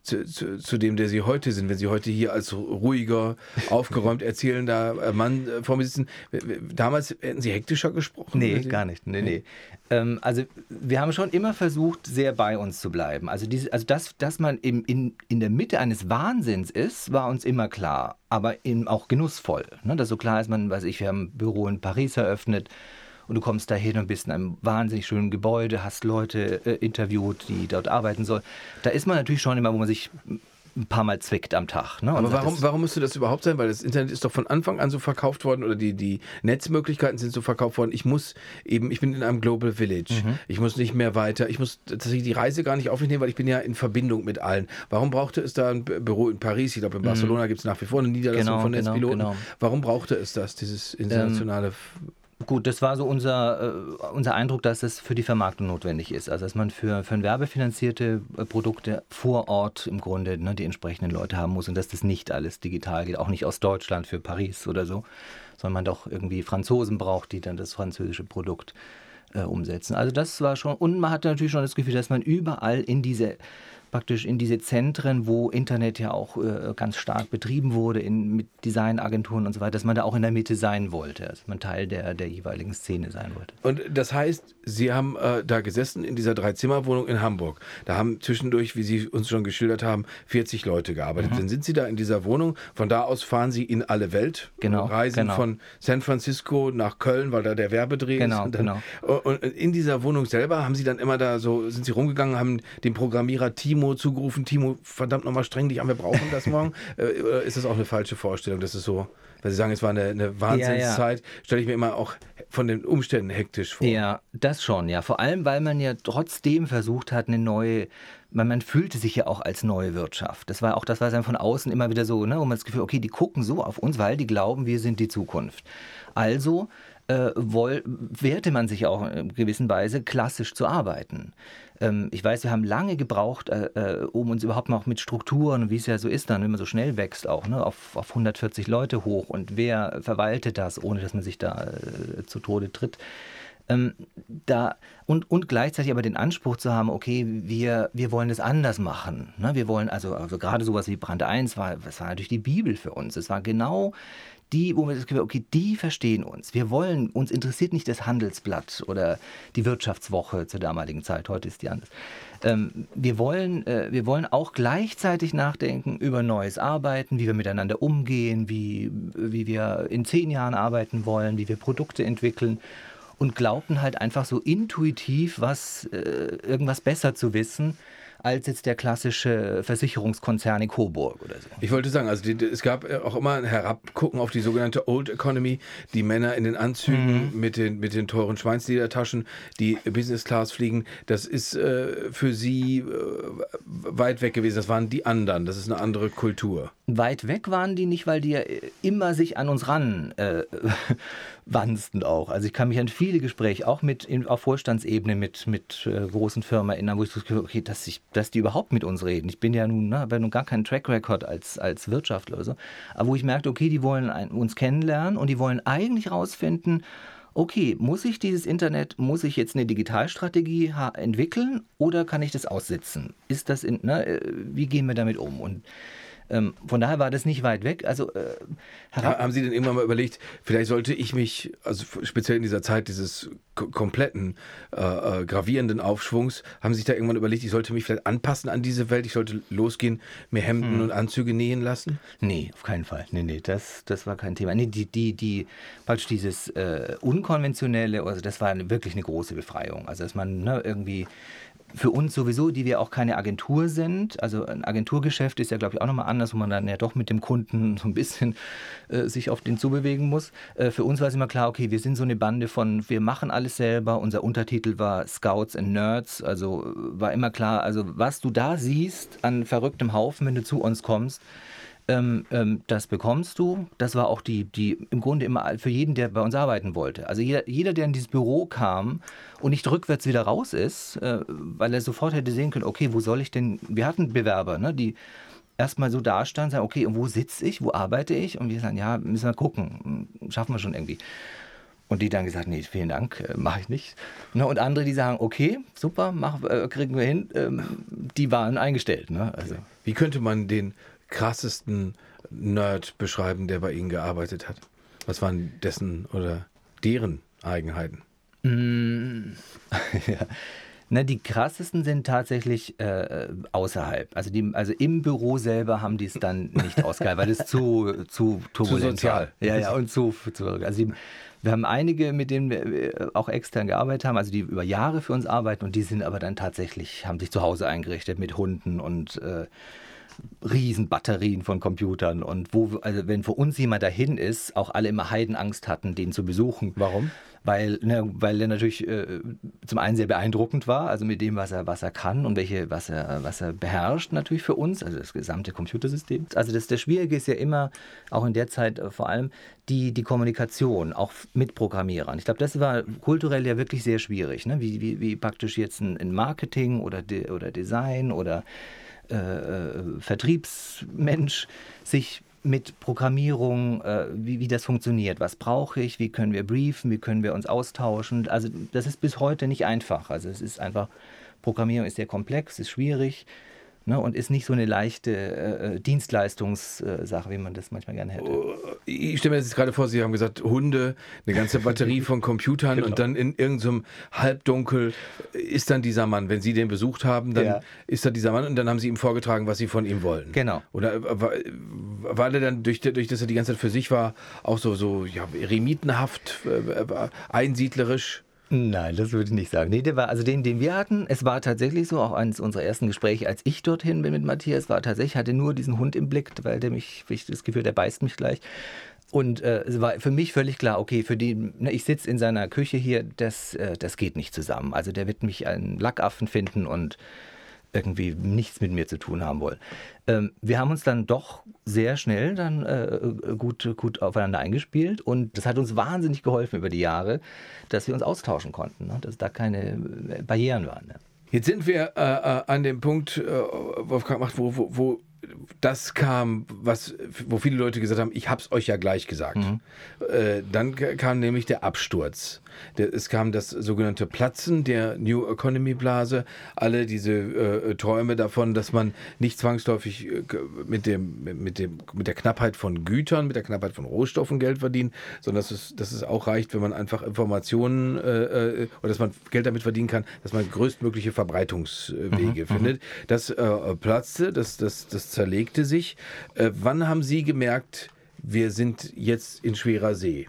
zu, zu, zu dem, der Sie heute sind, wenn Sie heute hier als ruhiger, aufgeräumt erzählender Mann vor mir sitzen. Damals hätten Sie hektischer gesprochen? Nee, gar nicht. Nee, nee. Ähm, also wir haben schon immer versucht, sehr bei uns zu bleiben. Also, diese, also das, dass man im, in, in der Mitte eines Wahnsinns ist, war uns immer klar, aber eben auch genussvoll. Ne? Dass so klar ist, man, weiß ich, wir haben ein Büro in Paris eröffnet und du kommst da hin und bist in einem wahnsinnig schönen Gebäude, hast Leute äh, interviewt, die dort arbeiten sollen. Da ist man natürlich schon immer, wo man sich ein paar Mal zwickt am Tag. Ne? Aber sagt, warum, warum müsste das überhaupt sein? Weil das Internet ist doch von Anfang an so verkauft worden oder die, die Netzmöglichkeiten sind so verkauft worden. Ich muss eben, ich bin in einem Global Village. Mhm. Ich muss nicht mehr weiter. Ich muss tatsächlich die Reise gar nicht auf mich nehmen, weil ich bin ja in Verbindung mit allen. Warum brauchte es da ein Büro in Paris? Ich glaube, in Barcelona mhm. gibt es nach wie vor eine Niederlassung genau, von Netzpiloten. Genau, genau. Warum brauchte es das, dieses internationale... Ähm, Gut, das war so unser, äh, unser Eindruck, dass es für die Vermarktung notwendig ist. Also dass man für, für werbefinanzierte äh, Produkte vor Ort im Grunde ne, die entsprechenden Leute haben muss und dass das nicht alles digital geht, auch nicht aus Deutschland für Paris oder so, sondern man doch irgendwie Franzosen braucht, die dann das französische Produkt äh, umsetzen. Also das war schon, und man hatte natürlich schon das Gefühl, dass man überall in diese praktisch in diese Zentren, wo Internet ja auch äh, ganz stark betrieben wurde, in, mit Designagenturen und so weiter, dass man da auch in der Mitte sein wollte, dass man Teil der, der jeweiligen Szene sein wollte. Und das heißt, Sie haben äh, da gesessen in dieser Dreizimmerwohnung in Hamburg. Da haben zwischendurch, wie Sie uns schon geschildert haben, vierzig Leute gearbeitet. Mhm. Dann sind Sie da in dieser Wohnung. Von da aus fahren Sie in alle Welt. Genau, reisen genau. von San Francisco nach Köln, weil da der Werbedreh genau, ist. Und, dann, genau. und in dieser Wohnung selber haben Sie dann immer da so, sind Sie rumgegangen, haben dem Programmierer Timo zugerufen, Timo, verdammt nochmal streng dich an, wir brauchen das morgen. äh, oder ist das auch eine falsche Vorstellung? Das ist so, weil Sie sagen, es war eine, eine Wahnsinnszeit, ja, ja. Stelle ich mir immer auch von den Umständen hektisch vor. Ja, das schon, ja. Vor allem, weil man ja trotzdem versucht hat, eine neue, weil man fühlte sich ja auch als neue Wirtschaft. Das war auch das, was einem von außen immer wieder so, ne, wo man das Gefühl, okay, die gucken so auf uns, weil die glauben, wir sind die Zukunft. Also äh, woll, wehrte man sich auch in gewisser Weise, klassisch zu arbeiten. Ähm, ich weiß, wir haben lange gebraucht, äh, um uns überhaupt noch mit Strukturen, wie es ja so ist dann, wenn man so schnell wächst auch, ne, auf, auf hundertvierzig Leute hoch und wer verwaltet das, ohne dass man sich da äh, zu Tode tritt. Ähm, da, und, und gleichzeitig aber den Anspruch zu haben, okay, wir, wir wollen es anders machen. Ne? Wir wollen, also, also gerade sowas wie Brand eins, war, das war natürlich die Bibel für uns. Es war genau die, wo wir das Gefühl, okay, die verstehen uns. Wir wollen, uns interessiert nicht das Handelsblatt oder die Wirtschaftswoche zur damaligen Zeit, heute ist die anders. Ähm, wir wollen, äh, wir wollen auch gleichzeitig nachdenken über neues Arbeiten, wie wir miteinander umgehen, wie, wie wir in zehn Jahren arbeiten wollen, wie wir Produkte entwickeln. Und glaubten halt einfach so intuitiv was, äh, irgendwas besser zu wissen, als jetzt der klassische Versicherungskonzern in Coburg oder so. Ich wollte sagen, also die, es gab auch immer ein Herabgucken auf die sogenannte Old Economy, die Männer in den Anzügen mhm. mit, den, mit den teuren Schweinsledertaschen, die Business Class fliegen, das ist äh, für sie äh, weit weg gewesen, das waren die anderen, das ist eine andere Kultur. Weit weg waren die nicht, weil die ja immer sich an uns ran äh, wansten auch. Also ich kann mich an viele Gespräche, auch mit in, auf Vorstandsebene mit, mit äh, großen Firmen erinnern, wo ich so das Gefühl habe, okay, dass, ich, dass die überhaupt mit uns reden. Ich bin ja nun, ne, habe ja nun gar keinen Track Record als, als Wirtschaftler oder so. Aber wo ich merkte, okay, die wollen ein, uns kennenlernen und die wollen eigentlich rausfinden, okay, muss ich dieses Internet, muss ich jetzt eine Digitalstrategie ha- entwickeln oder kann ich das aussitzen? Ist das, in, ne, wie gehen wir damit um? Und Ähm, von daher war das nicht weit weg. Also, äh, haben Sie denn irgendwann mal überlegt, vielleicht sollte ich mich, also speziell in dieser Zeit dieses k- kompletten, äh, äh, gravierenden Aufschwungs, haben Sie sich da irgendwann überlegt, ich sollte mich vielleicht anpassen an diese Welt, ich sollte losgehen, mir Hemden hm. und Anzüge nähen lassen? Nee, auf keinen Fall. Nee, nee, das, das war kein Thema. Nee, die, die, die, praktisch dieses äh, Unkonventionelle, also das war eine, wirklich eine große Befreiung. Also, dass man ne, irgendwie für uns sowieso, die wir auch keine Agentur sind, also ein Agenturgeschäft ist ja, glaube ich, auch nochmal anders, wo man dann ja doch mit dem Kunden so ein bisschen äh, sich auf den zubewegen muss. Äh, für uns war es immer klar, okay, wir sind so eine Bande von, wir machen alles selber. Unser Untertitel war Scouts and Nerds, also war immer klar, also was du da siehst an verrücktem Haufen, wenn du zu uns kommst, Ähm, ähm, das bekommst du. Das war auch die, die im Grunde immer für jeden, der bei uns arbeiten wollte. Also jeder, jeder, der in dieses Büro kam und nicht rückwärts wieder raus ist, äh, weil er sofort hätte sehen können, okay, wo soll ich denn, wir hatten Bewerber, ne, die erstmal so dastanden, sagen, okay, und wo sitze ich, wo arbeite ich? Und wir sagen, ja, müssen wir gucken, schaffen wir schon irgendwie. Und die dann gesagt, nee, vielen Dank, äh, mache ich nicht. Ne? Und andere, die sagen, okay, super, mach, äh, kriegen wir hin, ähm, die waren eingestellt. Ne? Also. Wie könnte man den krassesten Nerd beschreiben, der bei Ihnen gearbeitet hat? Was waren dessen oder deren Eigenheiten? Mm, ja. Na, die krassesten sind tatsächlich äh, außerhalb. Also, die, also im Büro selber haben die es dann nicht ausgehalten, weil es zu, zu turbulent zu sozial. war. Ja, ja, und zu, zu also die, wir haben einige, mit denen wir auch extern gearbeitet haben, also die über Jahre für uns arbeiten und die sind aber dann tatsächlich, haben sich zu Hause eingerichtet mit Hunden und äh, Riesenbatterien von Computern und wo, also wenn für uns jemand dahin ist, auch alle immer Heidenangst hatten, den zu besuchen. Warum? Weil, ne, weil er natürlich äh, zum einen sehr beeindruckend war, also mit dem, was er, was er kann und welche, was er, was er beherrscht natürlich für uns, also das gesamte Computersystem. Also das, das Schwierige ist ja immer, auch in der Zeit äh, vor allem, die, die Kommunikation, auch mit Programmierern. Ich glaube, das war kulturell ja wirklich sehr schwierig, ne? wie, wie, wie praktisch jetzt ein, ein Marketing oder, de, oder Design oder äh, Vertriebsmensch sich mit Programmierung, äh, wie, wie das funktioniert. Was brauche ich? Wie können wir briefen? Wie können wir uns austauschen? Also das ist bis heute nicht einfach. Also es ist einfach, Programmierung ist sehr komplex, ist schwierig, ne, und ist nicht so eine leichte äh, Dienstleistungssache, wie man das manchmal gerne hätte. Ich stelle mir jetzt gerade vor, Sie haben gesagt, Hunde, eine ganze Batterie von Computern genau. Und dann in irgendeinem Halbdunkel ist dann dieser Mann. Wenn Sie den besucht haben, dann ja. ist da dieser Mann und dann haben Sie ihm vorgetragen, was Sie von ihm wollen. Genau. Oder war, war der dann, durch, durch dass er die ganze Zeit für sich war, auch so, so ja, eremitenhaft, äh, einsiedlerisch? Nein, das würde ich nicht sagen. Nee, der war, also den, den wir hatten, es war tatsächlich so, auch eines unserer ersten Gespräche, als ich dorthin bin mit Matthias, war tatsächlich, hatte nur diesen Hund im Blick, weil der mich, ich das Gefühl, der beißt mich gleich. Und äh, es war für mich völlig klar, okay, für den, ne, ich sitze in seiner Küche hier, das, äh, das geht nicht zusammen. Also der wird mich einen Lackaffen finden und irgendwie nichts mit mir zu tun haben wollen. Ähm, wir haben uns dann doch sehr schnell dann äh, gut, gut aufeinander eingespielt und das hat uns wahnsinnig geholfen über die Jahre, dass wir uns austauschen konnten, ne? Dass da keine Barrieren waren. Ne? Jetzt sind wir äh, an dem Punkt, äh, Wolfgang macht, wo, wo, wo das kam, was, wo viele Leute gesagt haben, ich hab's euch ja gleich gesagt. Mhm. Äh, dann kam nämlich der Absturz. Der, es kam das sogenannte Platzen der New Economy Blase. Alle diese äh, Träume davon, dass man nicht zwangsläufig äh, mit, dem, mit, dem, mit der Knappheit von Gütern, mit der Knappheit von Rohstoffen Geld verdient, sondern dass es, dass es auch reicht, wenn man einfach Informationen äh, oder dass man Geld damit verdienen kann, dass man größtmögliche Verbreitungswege mhm. findet. Das äh, platzte, das, das, das zerlegte sich. Äh, wann haben Sie gemerkt, wir sind jetzt in schwerer See?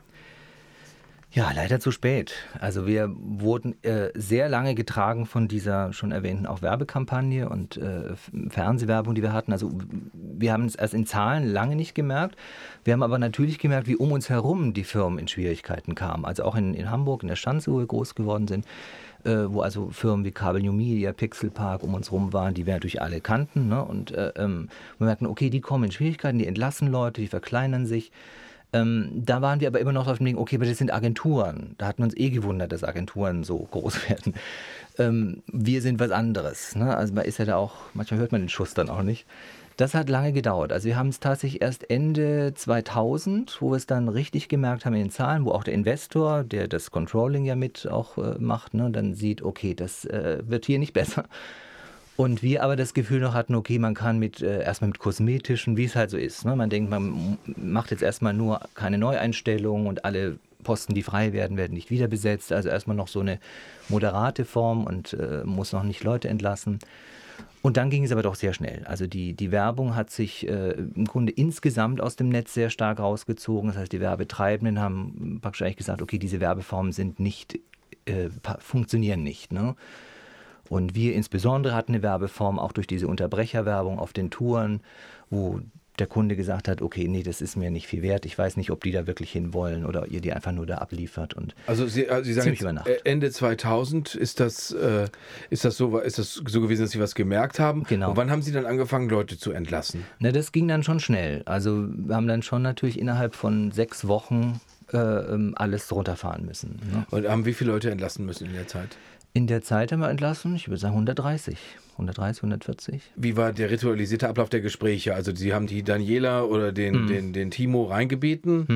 Ja, leider zu spät. Also wir wurden äh, sehr lange getragen von dieser schon erwähnten auch Werbekampagne und äh, Fernsehwerbung, die wir hatten. Also wir haben es erst in Zahlen lange nicht gemerkt. Wir haben aber natürlich gemerkt, wie um uns herum die Firmen in Schwierigkeiten kamen. Also auch in, in Hamburg, in der Schanze, wo wir groß geworden sind, äh, wo also Firmen wie Kabel New Media, Pixelpark um uns rum waren, die wir natürlich alle kannten. Ne? Und äh, ähm, wir merkten, okay, die kommen in Schwierigkeiten, die entlassen Leute, die verkleinern sich. Ähm, da waren wir aber immer noch auf dem Ding, okay, aber das sind Agenturen. Da hatten wir uns eh gewundert, dass Agenturen so groß werden. Ähm, wir sind was anderes. Ne? Also man ist ja da auch, manchmal hört man den Schuss dann auch nicht. Das hat lange gedauert. Also wir haben es tatsächlich erst Ende zweitausend, wo wir es dann richtig gemerkt haben in den Zahlen, wo auch der Investor, der das Controlling ja mit auch äh, macht, ne, dann sieht, okay, das äh, wird hier nicht besser. Und wir aber das Gefühl noch hatten, okay, man kann mit äh, erstmal mit kosmetischen, wie es halt so ist. Ne? Man denkt, man macht jetzt erstmal nur keine Neueinstellungen und alle Posten, die frei werden, werden nicht wieder besetzt. Also erstmal noch so eine moderate Form und äh, muss noch nicht Leute entlassen. Und dann ging es aber doch sehr schnell. Also die, die Werbung hat sich äh, im Grunde insgesamt aus dem Netz sehr stark rausgezogen. Das heißt, die Werbetreibenden haben praktisch eigentlich gesagt, okay, diese Werbeformen sind nicht, äh, funktionieren nicht, ne? Und wir insbesondere hatten eine Werbeform auch durch diese Unterbrecherwerbung auf den Touren, wo der Kunde gesagt hat, okay, nee, das ist mir nicht viel wert. Ich weiß nicht, ob die da wirklich hinwollen oder ihr die einfach nur da abliefert. Und also Sie, also Sie sagen jetzt, Ende zweitausend ist das, äh, ist, das so, ist das so gewesen, dass Sie was gemerkt haben? Genau. Und wann haben Sie dann angefangen, Leute zu entlassen? Na, das ging dann schon schnell. Also wir haben dann schon natürlich innerhalb von sechs Wochen äh, alles runterfahren müssen. Ne? Und haben wie viele Leute entlassen müssen in der Zeit? In der Zeit haben wir entlassen, ich würde sagen hundertdreißig, hundertdreißig, hundertvierzig. Wie war der ritualisierte Ablauf der Gespräche? Also Sie haben die Daniela oder den, mhm. den, den Timo reingebeten. Mhm.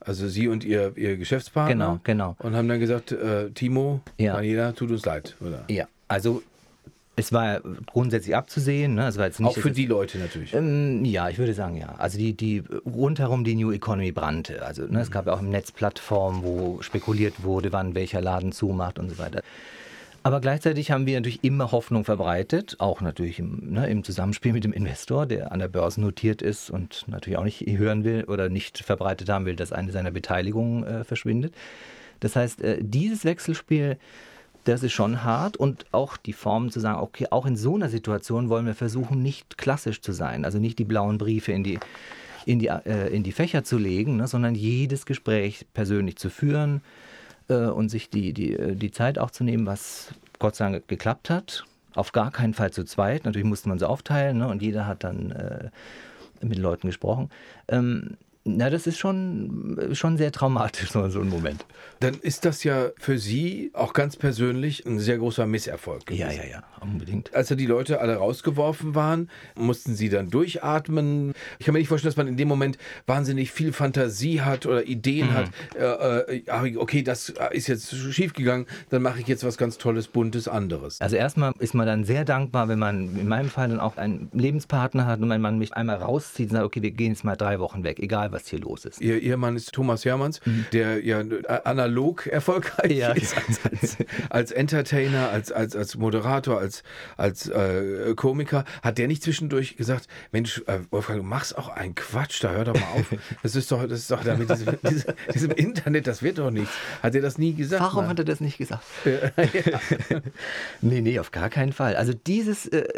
Also Sie und Ihr, Ihr Geschäftspartner? Genau, genau. Und haben dann gesagt, äh, Timo, ja. Daniela, tut uns leid, oder? Ja, also es war grundsätzlich abzusehen. Ne? Es war jetzt nicht, auch für die Leute natürlich. Ähm, ja, ich würde sagen, ja. Also die, die rundherum die New Economy brannte. Also ne, es gab ja auch im Netz Plattformen, wo spekuliert wurde, wann welcher Laden zumacht und so weiter. Aber gleichzeitig haben wir natürlich immer Hoffnung verbreitet, auch natürlich im, ne, im Zusammenspiel mit dem Investor, der an der Börse notiert ist und natürlich auch nicht hören will oder nicht verbreitet haben will, dass eine seiner Beteiligungen äh, verschwindet. Das heißt, äh, dieses Wechselspiel, das ist schon hart, und auch die Form zu sagen, okay, auch in so einer Situation wollen wir versuchen, nicht klassisch zu sein, also nicht die blauen Briefe in die, in die, äh, in die Fächer zu legen, ne, sondern jedes Gespräch persönlich zu führen äh, und sich die, die, die Zeit auch zu nehmen, was Gott sei Dank geklappt hat. Auf gar keinen Fall zu zweit, natürlich musste man so aufteilen, ne, und jeder hat dann äh, mit Leuten gesprochen. Ähm, Na, das ist schon, schon sehr traumatisch, so ein Moment. Dann ist das ja für Sie auch ganz persönlich ein sehr großer Misserfolg gewesen. Ja, ja, ja, unbedingt. Als die Leute alle rausgeworfen waren, mussten Sie dann durchatmen. Ich kann mir nicht vorstellen, dass man in dem Moment wahnsinnig viel Fantasie hat oder Ideen mhm. hat. Äh, äh, okay, das ist jetzt schiefgegangen, dann mache ich jetzt was ganz Tolles, Buntes, anderes. Also erstmal ist man dann sehr dankbar, wenn man in meinem Fall dann auch einen Lebenspartner hat und wenn man mich einmal rauszieht und sagt, okay, wir gehen jetzt mal drei Wochen weg, egal was hier los ist. Ihr Ehemann ist Thomas Hermanns, mhm. der ja analog erfolgreich ja, ist, als, als, als Entertainer, als, als, als Moderator, als, als äh, Komiker. Hat der nicht zwischendurch gesagt, Mensch, äh, Wolfgang, du machst auch einen Quatsch, da hör doch mal auf. Das ist doch, das ist doch damit diesem, diesem, diesem Internet, das wird doch nichts. Hat er das nie gesagt? Warum Mann? Hat er das nicht gesagt? ja. nee, nee, auf gar keinen Fall. Also dieses... Äh,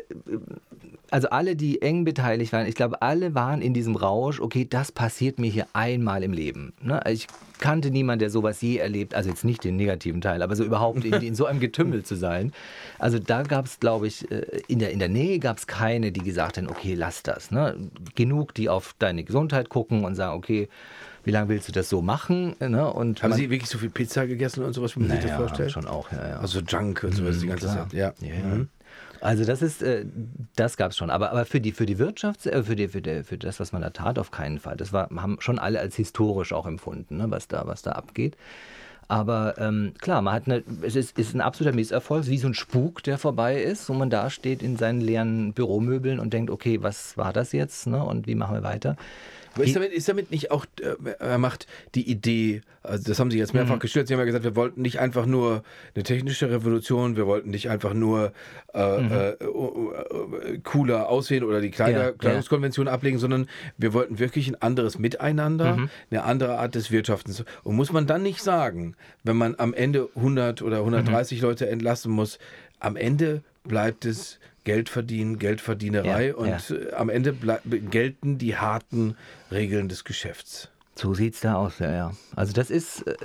Also alle, die eng beteiligt waren, ich glaube, alle waren in diesem Rausch, okay, das passiert mir hier einmal im Leben. Ne? Ich kannte niemanden, der sowas je erlebt, also jetzt nicht den negativen Teil, aber so überhaupt in, in so einem Getümmel zu sein. Also da gab es, glaube ich, in der, in der Nähe gab es keine, die gesagt haben, okay, lass das. Ne? Genug, die auf deine Gesundheit gucken und sagen, okay, wie lange willst du das so machen? Ne? Und haben man, Sie wirklich so viel Pizza gegessen und sowas, wie man naja, sich das vorstellt? Schon auch, ja, ja. Also Junk und sowas, mhm, die ganze klar. Zeit. Ja. ja, ja. Mhm. Also das ist, äh, das gab es schon. Aber, aber für die, für die Wirtschaft, äh, für, die, für, die, für das, was man da tat, auf keinen Fall. Das war, haben schon alle als historisch auch empfunden, ne, was da, was da abgeht. Aber ähm, klar, man hat eine, es ist, ist ein absoluter Misserfolg, wie so ein Spuk, der vorbei ist, wo man da steht in seinen leeren Büromöbeln und denkt, okay, was war das jetzt, ne, und wie machen wir weiter? Aber ist damit, ist damit nicht auch, äh, macht die Idee, also das haben Sie jetzt mehrfach mhm. gestellt, Sie haben ja gesagt, wir wollten nicht einfach nur eine technische Revolution, wir wollten nicht einfach nur äh, mhm. äh, äh, cooler aussehen oder die Kleider, ja, Kleidungskonvention ja. ablegen, sondern wir wollten wirklich ein anderes Miteinander, mhm. eine andere Art des Wirtschaftens. Und muss man dann nicht sagen, wenn man am Ende hundert oder hundertdreißig mhm. Leute entlassen muss, am Ende bleibt es Geld verdienen, Geldverdienerei ja, und ja. am Ende gelten die harten Regeln des Geschäfts. So sieht es da aus, ja, ja. Also das ist, äh,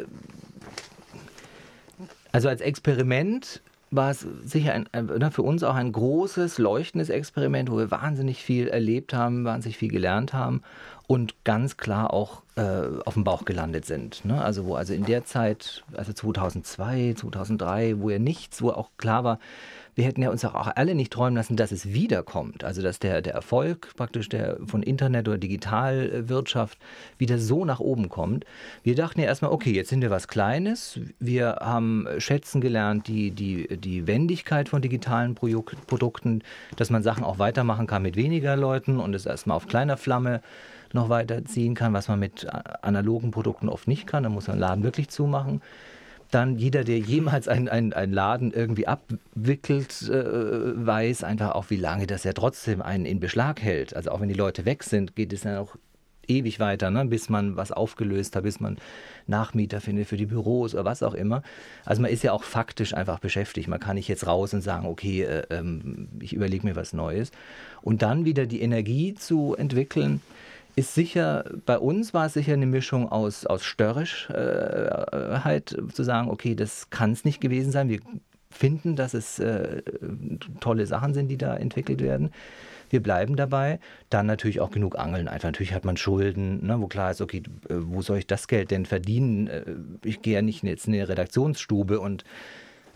also als Experiment war es sicher ein, ein, für uns auch ein großes, leuchtendes Experiment, wo wir wahnsinnig viel erlebt haben, wahnsinnig viel gelernt haben und ganz klar auch äh, auf dem Bauch gelandet sind. Ne? Also wo also in der Zeit, also zweitausendzwei, zweitausenddrei, wo ja nichts, wo auch klar war, wir hätten ja uns auch alle nicht träumen lassen, dass es wiederkommt. Also dass der, der Erfolg praktisch der von Internet oder Digitalwirtschaft wieder so nach oben kommt. Wir dachten ja erstmal, okay, jetzt sind wir was Kleines. Wir haben schätzen gelernt, die, die, die Wendigkeit von digitalen Produkten, dass man Sachen auch weitermachen kann mit weniger Leuten und es erstmal auf kleiner Flamme noch weiterziehen kann, was man mit analogen Produkten oft nicht kann. Da muss man den Laden wirklich zumachen. Dann jeder, der jemals einen, einen, einen Laden irgendwie abwickelt, äh, weiß einfach auch, wie lange das ja trotzdem einen in Beschlag hält. Also auch wenn die Leute weg sind, geht es ja auch ewig weiter, ne? Bis man was aufgelöst hat, bis man Nachmieter findet für die Büros oder was auch immer. Also man ist ja auch faktisch einfach beschäftigt. Man kann nicht jetzt raus und sagen, okay, äh, ähm, ich überlege mir was Neues. Und dann wieder die Energie zu entwickeln, ist sicher, bei uns war es sicher eine Mischung aus, aus Störrischheit, äh, zu sagen, okay, das kann es nicht gewesen sein. Wir finden, dass es äh, tolle Sachen sind, die da entwickelt werden. Wir bleiben dabei. Dann natürlich auch genug Angeln. Einfach natürlich hat man Schulden, ne, wo klar ist, okay, wo soll ich das Geld denn verdienen? Ich gehe ja nicht jetzt in eine Redaktionsstube und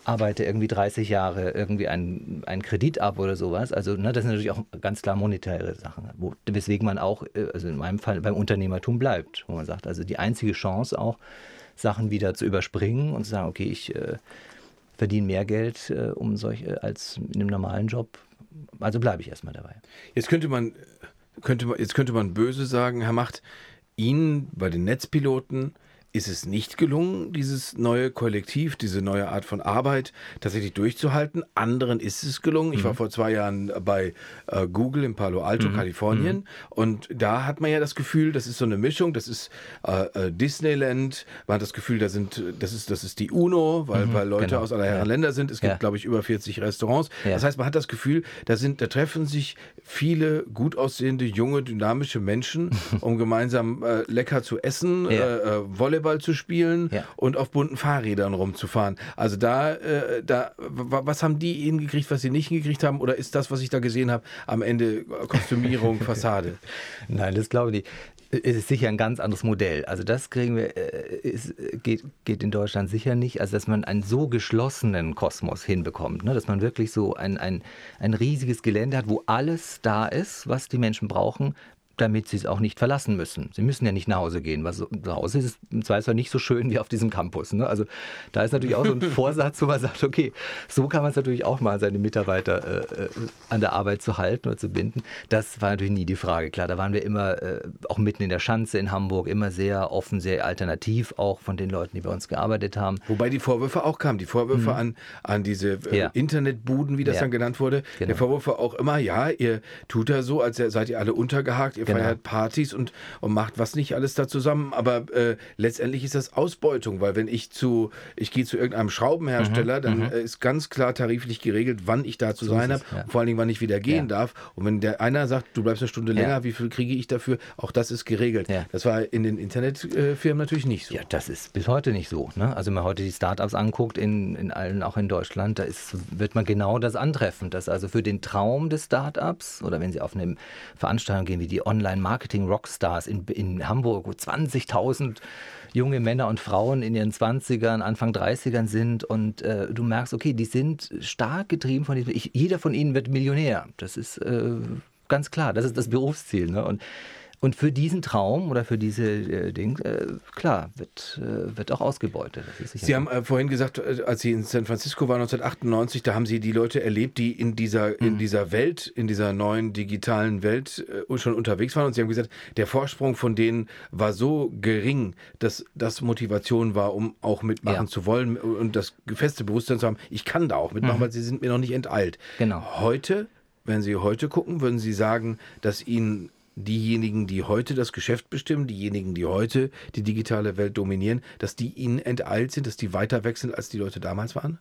arbeite irgendwie dreißig Jahre irgendwie einen, einen Kredit ab oder sowas. Also ne, das sind natürlich auch ganz klar monetäre Sachen, wo, weswegen man auch, also in meinem Fall beim Unternehmertum bleibt, wo man sagt, also die einzige Chance auch, Sachen wieder zu überspringen und zu sagen, okay, ich äh, verdiene mehr Geld äh, um solche als in einem normalen Job, also bleibe ich erstmal dabei. Jetzt könnte man, könnte man, jetzt könnte man böse sagen, Herr Macht, Ihnen bei den Netzpiloten ist es nicht gelungen, dieses neue Kollektiv, diese neue Art von Arbeit tatsächlich durchzuhalten. Anderen ist es gelungen. Ich war vor zwei Jahren bei äh, Google in Palo Alto, mhm. Kalifornien. Mhm. Und da hat man ja das Gefühl, das ist so eine Mischung. Das ist äh, Disneyland. Man hat das Gefühl, da sind, das ist, das ist die UNO, weil, mhm, weil Leute genau. aus aller Herren ja. Länder sind. Es gibt, ja. glaube ich, über vierzig Restaurants. Ja. Das heißt, man hat das Gefühl, da, sind, da treffen sich viele gut aussehende, junge, dynamische Menschen, um gemeinsam äh, lecker zu essen, ja. äh, Volleyball zu spielen ja. und auf bunten Fahrrädern rumzufahren. Also da, äh, da, was haben die hingekriegt, was sie nicht hingekriegt haben? Oder ist das, was ich da gesehen habe, am Ende Kostümierung, Fassade? Nein, das glaube ich nicht. Es ist sicher ein ganz anderes Modell. Also das kriegen wir, es geht, geht in Deutschland sicher nicht. Also dass man einen so geschlossenen Kosmos hinbekommt, ne? Dass man wirklich so ein, ein, ein riesiges Gelände hat, wo alles da ist, was die Menschen brauchen, damit sie es auch nicht verlassen müssen. Sie müssen ja nicht nach Hause gehen. Was zu Hause ist es im Zweifelsfall nicht so schön wie auf diesem Campus. Ne? Also da ist natürlich auch so ein Vorsatz, wo man sagt, okay, so kann man es natürlich auch mal, seine Mitarbeiter äh, an der Arbeit zu halten oder zu binden. Das war natürlich nie die Frage. Klar, da waren wir immer äh, auch mitten in der Schanze in Hamburg, immer sehr offen, sehr alternativ, auch von den Leuten, die bei uns gearbeitet haben. Wobei die Vorwürfe auch kamen, die Vorwürfe mhm. an, an diese äh, ja. Internetbuden, wie das ja. dann genannt wurde. Genau. Der Vorwurf war auch immer, ja, ihr tut da so, als seid ihr alle untergehakt, ihr genau. feiert Partys und, und macht was nicht alles da zusammen, aber äh, letztendlich ist das Ausbeutung, weil wenn ich zu, ich gehe zu irgendeinem Schraubenhersteller, mhm, dann mhm. ist ganz klar tariflich geregelt, wann ich da zu so sein habe, ja. vor allen Dingen, wann ich wieder gehen ja. darf. Und wenn der einer sagt, du bleibst eine Stunde ja. länger, wie viel kriege ich dafür? Auch das ist geregelt. Ja. Das war in den Internetfirmen natürlich nicht so. Ja, das ist bis heute nicht so. Ne? Also wenn man heute die Startups anguckt, in, in allen, auch in Deutschland, da ist, wird man genau das antreffen, dass also für den Traum des Startups oder wenn sie auf eine Veranstaltung gehen wie die Online-Marketing Marketing-Rockstars in, in Hamburg, wo zwanzigtausend junge Männer und Frauen in ihren zwanzigern, Anfang dreißigern sind und äh, du merkst, okay, die sind stark getrieben von diesem, ich, jeder von ihnen wird Millionär. Das ist äh, ganz klar, das ist das Berufsziel. Ne? Und Und für diesen Traum oder für diese äh, Ding, äh, klar, wird, äh, wird auch ausgebeutet. Das ist sicher Sie haben äh, vorhin gesagt, äh, als Sie in San Francisco waren neunzehnhundertachtundneunzig, da haben Sie die Leute erlebt, die in dieser, mhm. in dieser Welt, in dieser neuen digitalen Welt äh, schon unterwegs waren. Und Sie haben gesagt, der Vorsprung von denen war so gering, dass das Motivation war, um auch mitmachen ja. zu wollen und das feste Bewusstsein zu haben, ich kann da auch mitmachen, mhm. weil Sie sind mir noch nicht enteilt. Genau. Heute, wenn Sie heute gucken, würden Sie sagen, dass Ihnen diejenigen, die heute das Geschäft bestimmen, diejenigen, die heute die digitale Welt dominieren, dass die ihnen enteilt sind, dass die weiter weg sind, als die Leute damals waren?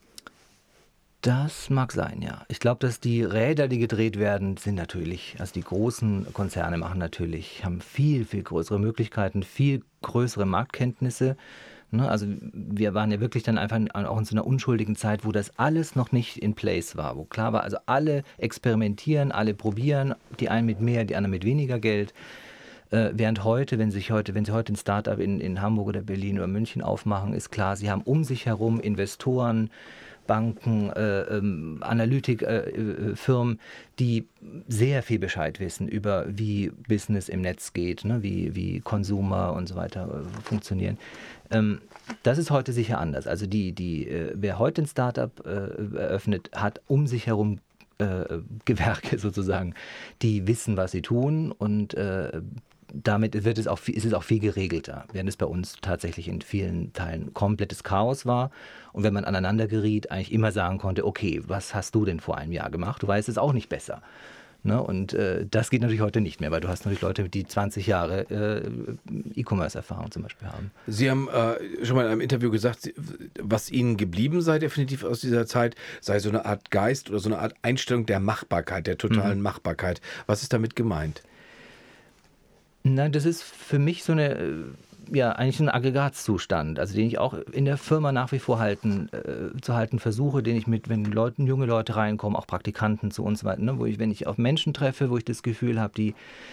Das mag sein, ja. Ich glaube, dass die Räder, die gedreht werden, sind natürlich, also die großen Konzerne machen natürlich, haben viel, viel größere Möglichkeiten, viel größere Marktkenntnisse. Also wir waren ja wirklich dann einfach auch in so einer unschuldigen Zeit, wo das alles noch nicht in place war, wo klar war, also alle experimentieren, alle probieren, die einen mit mehr, die anderen mit weniger Geld. Äh, während heute, wenn sich heute, wenn Sie heute ein Startup in, in Hamburg oder Berlin oder München aufmachen, ist klar, Sie haben um sich herum Investoren, Banken, äh, ähm, Analytikfirmen, äh, die sehr viel Bescheid wissen über, wie Business im Netz geht, ne, wie, wie Consumer und so weiter äh, funktionieren. Ähm, das ist heute sicher anders. Also die, die, äh, wer heute ein Startup äh, eröffnet, hat um sich herum äh, Gewerke sozusagen, die wissen, was sie tun und äh, damit wird es auch, ist es auch viel geregelter, während es bei uns tatsächlich in vielen Teilen komplettes Chaos war. Und wenn man aneinander geriet, eigentlich immer sagen konnte, okay, was hast du denn vor einem Jahr gemacht? Du weißt es auch nicht besser. Ne? Und äh, das geht natürlich heute nicht mehr, weil du hast natürlich Leute, die zwanzig Jahre äh, E-Commerce-Erfahrung zum Beispiel haben. Sie haben äh, schon mal in einem Interview gesagt, was Ihnen geblieben sei definitiv aus dieser Zeit, sei so eine Art Geist oder so eine Art Einstellung der Machbarkeit, der totalen mhm. Machbarkeit. Was ist damit gemeint? Nein, das ist für mich so eine, ja, eigentlich ein Aggregatzustand, also den ich auch in der Firma nach wie vor halten, äh, zu halten versuche, den ich mit, wenn Leuten, junge Leute reinkommen, auch Praktikanten zu uns weiter, ne, wo ich, wenn ich auf Menschen treffe, wo ich das Gefühl habe, die,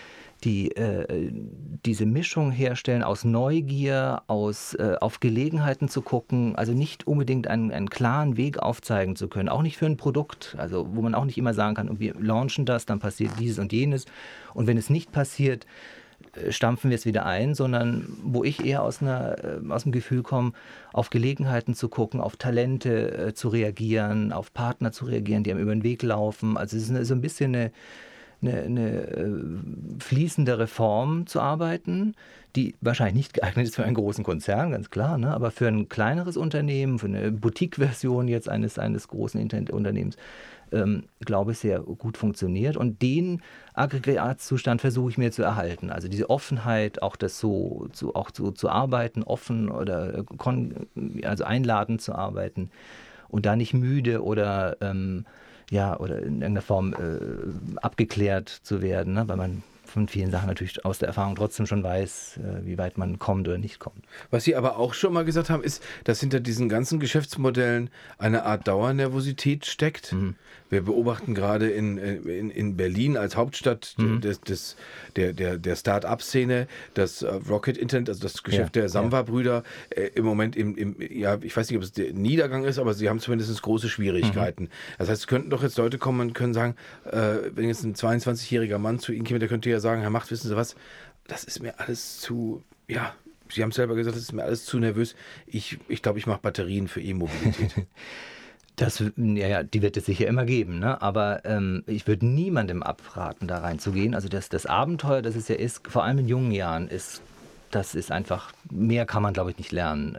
die äh, diese Mischung herstellen aus Neugier, aus äh, auf Gelegenheiten zu gucken, also nicht unbedingt einen, einen klaren Weg aufzeigen zu können, auch nicht für ein Produkt, also wo man auch nicht immer sagen kann, wir launchen das, dann passiert dieses und jenes und wenn es nicht passiert, stampfen wir es wieder ein, sondern wo ich eher aus, einer, aus dem Gefühl komme, auf Gelegenheiten zu gucken, auf Talente äh, zu reagieren, auf Partner zu reagieren, die einem über den Weg laufen. Also es ist eine, so ein bisschen eine, eine, eine äh, fließendere Form zu arbeiten, die wahrscheinlich nicht geeignet ist für einen großen Konzern, ganz klar, ne? Aber für ein kleineres Unternehmen, für eine Boutique-Version jetzt eines, eines großen Internetunternehmens, ähm, glaube ich, sehr gut funktioniert. Und den Aggregatzustand versuche ich mir zu erhalten. Also diese Offenheit, auch das so, so, auch so zu arbeiten, offen oder kon, also einladend zu arbeiten und da nicht müde oder ähm, ja, oder in irgendeiner Form äh, abgeklärt zu werden, ne? Weil man von vielen Sachen natürlich aus der Erfahrung trotzdem schon weiß, äh, wie weit man kommt oder nicht kommt. Was Sie aber auch schon mal gesagt haben, ist, dass hinter diesen ganzen Geschäftsmodellen eine Art Dauernervosität steckt. Mhm. Wir beobachten gerade in, in, in Berlin als Hauptstadt mhm. des, des, der, der, der Start-up-Szene, das Rocket Internet, also das Geschäft ja, der Samwa-Brüder, ja. äh, im Moment im, im, ja, ich weiß nicht, ob es der Niedergang ist, aber sie haben zumindest große Schwierigkeiten. Mhm. Das heißt, es könnten doch jetzt Leute kommen und können sagen, äh, wenn jetzt ein zweiundzwanzigjähriger Mann zu Ihnen käme, der könnte ja sagen, Herr Macht, wissen Sie was, das ist mir alles zu, ja, Sie haben es selber gesagt, das ist mir alles zu nervös. Ich glaube, ich, glaub, ich mache Batterien für E-Mobilität. Das, ja, ja, die wird es sicher immer geben, ne? Aber ähm, ich würde niemandem abraten, da reinzugehen. Also das, das Abenteuer, das es ja ist, vor allem in jungen Jahren, ist, das ist einfach, mehr kann man, glaube ich, nicht lernen.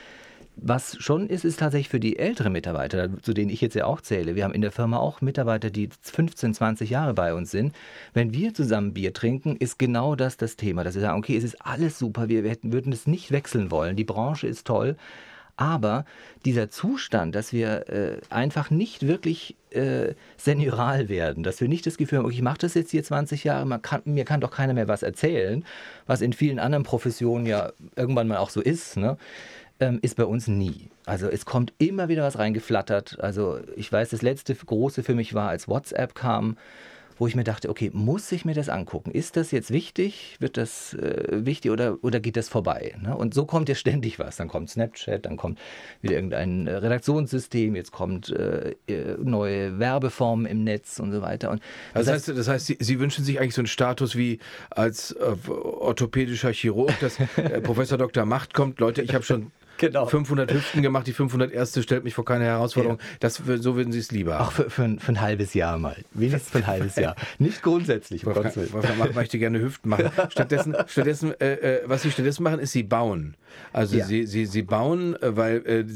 Was schon ist, ist tatsächlich für die älteren Mitarbeiter, zu denen ich jetzt ja auch zähle. Wir haben in der Firma auch Mitarbeiter, die fünfzehn, zwanzig Jahre bei uns sind. Wenn wir zusammen Bier trinken, ist genau das das Thema. Dass wir sagen, okay, es ist alles super, wir hätten, würden es nicht wechseln wollen, die Branche ist toll. Aber dieser Zustand, dass wir äh, einfach nicht wirklich äh, senioral werden, dass wir nicht das Gefühl haben, okay, ich mache das jetzt hier zwanzig Jahre, man kann, mir kann doch keiner mehr was erzählen, was in vielen anderen Professionen ja irgendwann mal auch so ist, ne? ähm, ist bei uns nie. Also es kommt immer wieder was reingeflattert. Also ich weiß, das letzte große für mich war, als WhatsApp kam, wo ich mir dachte, okay, muss ich mir das angucken? Ist das jetzt wichtig? Wird das äh, wichtig oder, oder geht das vorbei? Ne? Und so kommt ja ständig was. Dann kommt Snapchat, dann kommt wieder irgendein äh, Redaktionssystem, jetzt kommt äh, neue Werbeformen im Netz und so weiter. Und das, das heißt, das heißt Sie, Sie wünschen sich eigentlich so einen Status wie als äh, orthopädischer Chirurg, dass äh, Professor Doktor Macht kommt. Leute, ich habe schon Genau. fünfhundert Hüften gemacht, die fünfhundert erste stellt mich vor keine Herausforderung. Ja. Das, so würden Sie es lieber haben. Auch für, für, ein, für ein halbes Jahr mal. Wenigstens für ein halbes Jahr. Nicht grundsätzlich. Wolfgang, Wolfgang möchte gerne Hüften machen. Stattdessen, stattdessen äh, äh, was Sie stattdessen machen, ist, Sie bauen. Also ja. sie, sie, sie bauen, weil äh,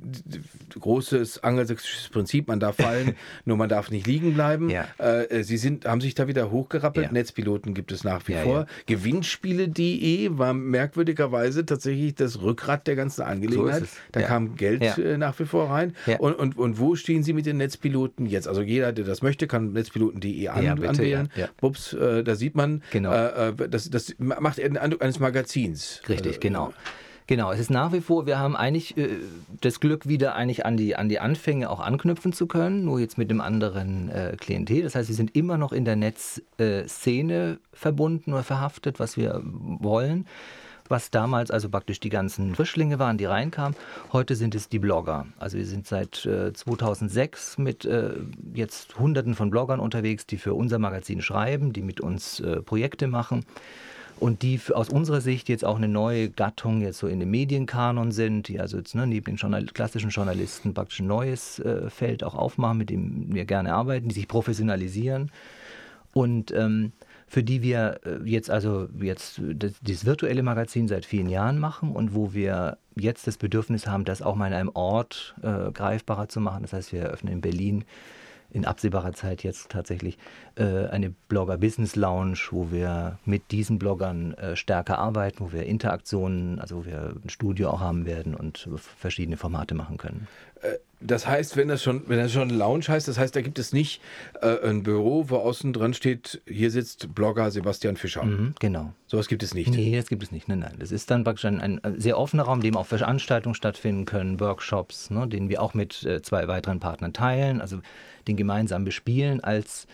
großes angelsächsisches Prinzip, man darf fallen, nur man darf nicht liegen bleiben. Ja. Äh, sie sind, haben sich da wieder hochgerappelt. Ja. Netzpiloten gibt es nach wie ja, vor. Ja. Gewinnspiele punkt de war merkwürdigerweise tatsächlich das Rückgrat der ganzen Angelegenheit. So da ja. kam Geld ja. äh, nach wie vor rein. Ja. Und, und, und wo stehen Sie mit den Netzpiloten jetzt? Also jeder, der das möchte, kann netzpiloten punkt de an, ja, bitte, anwählen. Ja. Ja. Bups, äh, da sieht man, genau. äh, das, das macht den Eindruck eines Magazins. Richtig, also, genau. Genau, es ist nach wie vor, wir haben eigentlich äh, das Glück, wieder eigentlich an die, an die Anfänge auch anknüpfen zu können, nur jetzt mit einem anderen äh, Klientel. Das heißt, wir sind immer noch in der Netzszene äh, verbunden oder verhaftet, was wir wollen. Was damals also praktisch die ganzen Frischlinge waren, die reinkamen. Heute sind es die Blogger. Also wir sind seit äh, zweitausendsechs mit äh, jetzt Hunderten von Bloggern unterwegs, die für unser Magazin schreiben, die mit uns äh, Projekte machen. Und die aus unserer Sicht jetzt auch eine neue Gattung jetzt so in dem Medienkanon sind, die also jetzt ne, neben den Journal- klassischen Journalisten praktisch ein neues äh, Feld auch aufmachen, mit dem wir gerne arbeiten, die sich professionalisieren und ähm, für die wir äh, jetzt also jetzt das, dieses virtuelle Magazin seit vielen Jahren machen und wo wir jetzt das Bedürfnis haben, das auch mal in einem Ort äh, greifbarer zu machen. Das heißt, wir eröffnen in Berlin in absehbarer Zeit jetzt tatsächlich äh, eine Blogger-Business-Lounge, wo wir mit diesen Bloggern äh, stärker arbeiten, wo wir Interaktionen, also wo wir ein Studio auch haben werden und verschiedene Formate machen können. Das heißt, wenn das schon, wenn das schon Lounge heißt, das heißt, da gibt es nicht äh, ein Büro, wo außen dran steht, hier sitzt Blogger Sebastian Fischer. Mhm, genau. Sowas gibt es nicht. Nee, das gibt es nicht. Nein, nein. Das ist dann praktisch ein, ein sehr offener Raum, in dem auch Veranstaltungen stattfinden können, Workshops, ne, den wir auch mit äh, zwei weiteren Partnern teilen, also den gemeinsam bespielen als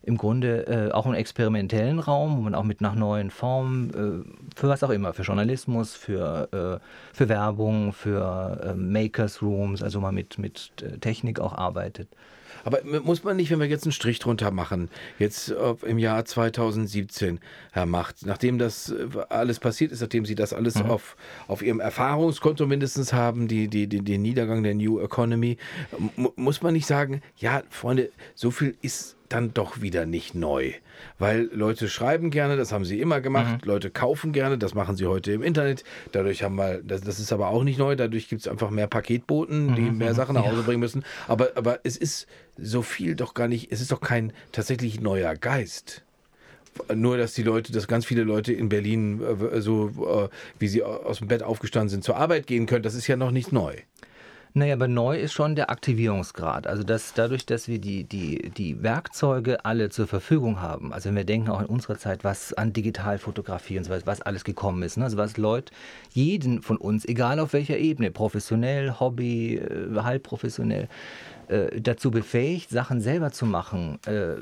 im Grunde äh, auch einen experimentellen Raum, wo man auch mit nach neuen Formen, äh, für was auch immer, für Journalismus, für, äh, für Werbung, für äh, Makers Rooms, also man mit, mit äh, Technik auch arbeitet. Aber muss man nicht, wenn wir jetzt einen Strich drunter machen, jetzt äh, im Jahr zweitausendsiebzehen, Herr Macht, nachdem das äh, alles passiert ist, nachdem Sie das alles mhm. auf, auf Ihrem Erfahrungskonto mindestens haben, die, die, die, den Niedergang der New Economy, m- muss man nicht sagen, ja, Freunde, so viel ist dann doch wieder nicht neu. Weil Leute schreiben gerne, das haben sie immer gemacht, mhm. Leute kaufen gerne, das machen sie heute im Internet. Dadurch haben wir, das, das ist aber auch nicht neu, dadurch gibt es einfach mehr Paketboten, die mhm. mehr Sachen nach Hause ja. bringen müssen. Aber, aber es ist so viel doch gar nicht, es ist doch kein tatsächlich neuer Geist. Nur, dass die Leute, dass ganz viele Leute in Berlin äh, so, äh, wie sie aus dem Bett aufgestanden sind, zur Arbeit gehen können, das ist ja noch nicht neu. Naja, aber neu ist schon der Aktivierungsgrad. Also dass dadurch, dass wir die, die, die Werkzeuge alle zur Verfügung haben, also wenn wir denken auch in unserer Zeit, was an Digitalfotografie und so weiter, was alles gekommen ist, ne? Also was Leute, jeden von uns, egal auf welcher Ebene, professionell, Hobby, äh, halbprofessionell, äh, dazu befähigt, Sachen selber zu machen, äh,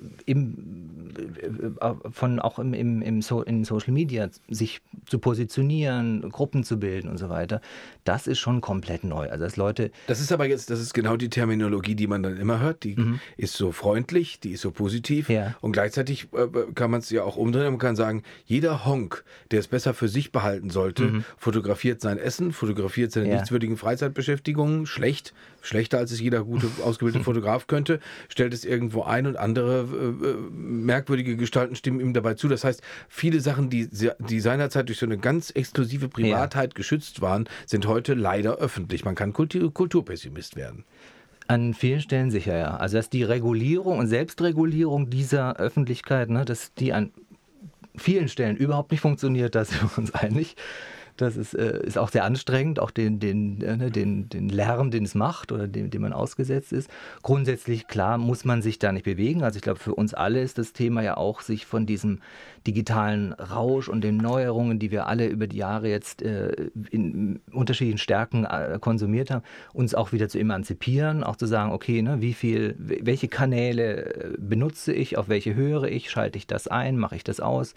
im, äh, von auch im, im, im so, in Social Media sich zu positionieren, Gruppen zu bilden und so weiter, das ist schon komplett neu. Also dass Leute... Das ist aber jetzt, das ist genau die Terminologie, die man dann immer hört, die mhm. ist so freundlich, die ist so positiv ja. und gleichzeitig äh, kann man es ja auch umdrehen und kann sagen, jeder Honk, der es besser für sich behalten sollte, mhm. fotografiert sein Essen, fotografiert seine ja. nichtswürdigen Freizeitbeschäftigungen, schlecht, schlechter als es jeder gute, ausgebildete Fotograf könnte, stellt es irgendwo ein und andere äh, merkwürdige Gestalten stimmen ihm dabei zu. Das heißt, viele Sachen, die, die seinerzeit durch so eine ganz exklusive Privatheit ja. geschützt waren, sind heute leider öffentlich. Man kann Kultur, Kulturpessimist werden. An vielen Stellen sicher, ja. Also dass die Regulierung und Selbstregulierung dieser Öffentlichkeit, ne, dass die an vielen Stellen überhaupt nicht funktioniert, da sind wir uns einig. Das ist, äh, ist auch sehr anstrengend, auch den, den, äh, den, den Lärm, den es macht oder dem, dem man ausgesetzt ist. Grundsätzlich, klar, muss man sich da nicht bewegen. Also ich glaube, für uns alle ist das Thema ja auch, sich von diesem digitalen Rausch und den Neuerungen, die wir alle über die Jahre jetzt äh, in unterschiedlichen Stärken äh, konsumiert haben, uns auch wieder zu emanzipieren, auch zu sagen, okay, ne, wie viel, welche Kanäle äh, benutze ich, auf welche höre ich, schalte ich das ein, mache ich das aus?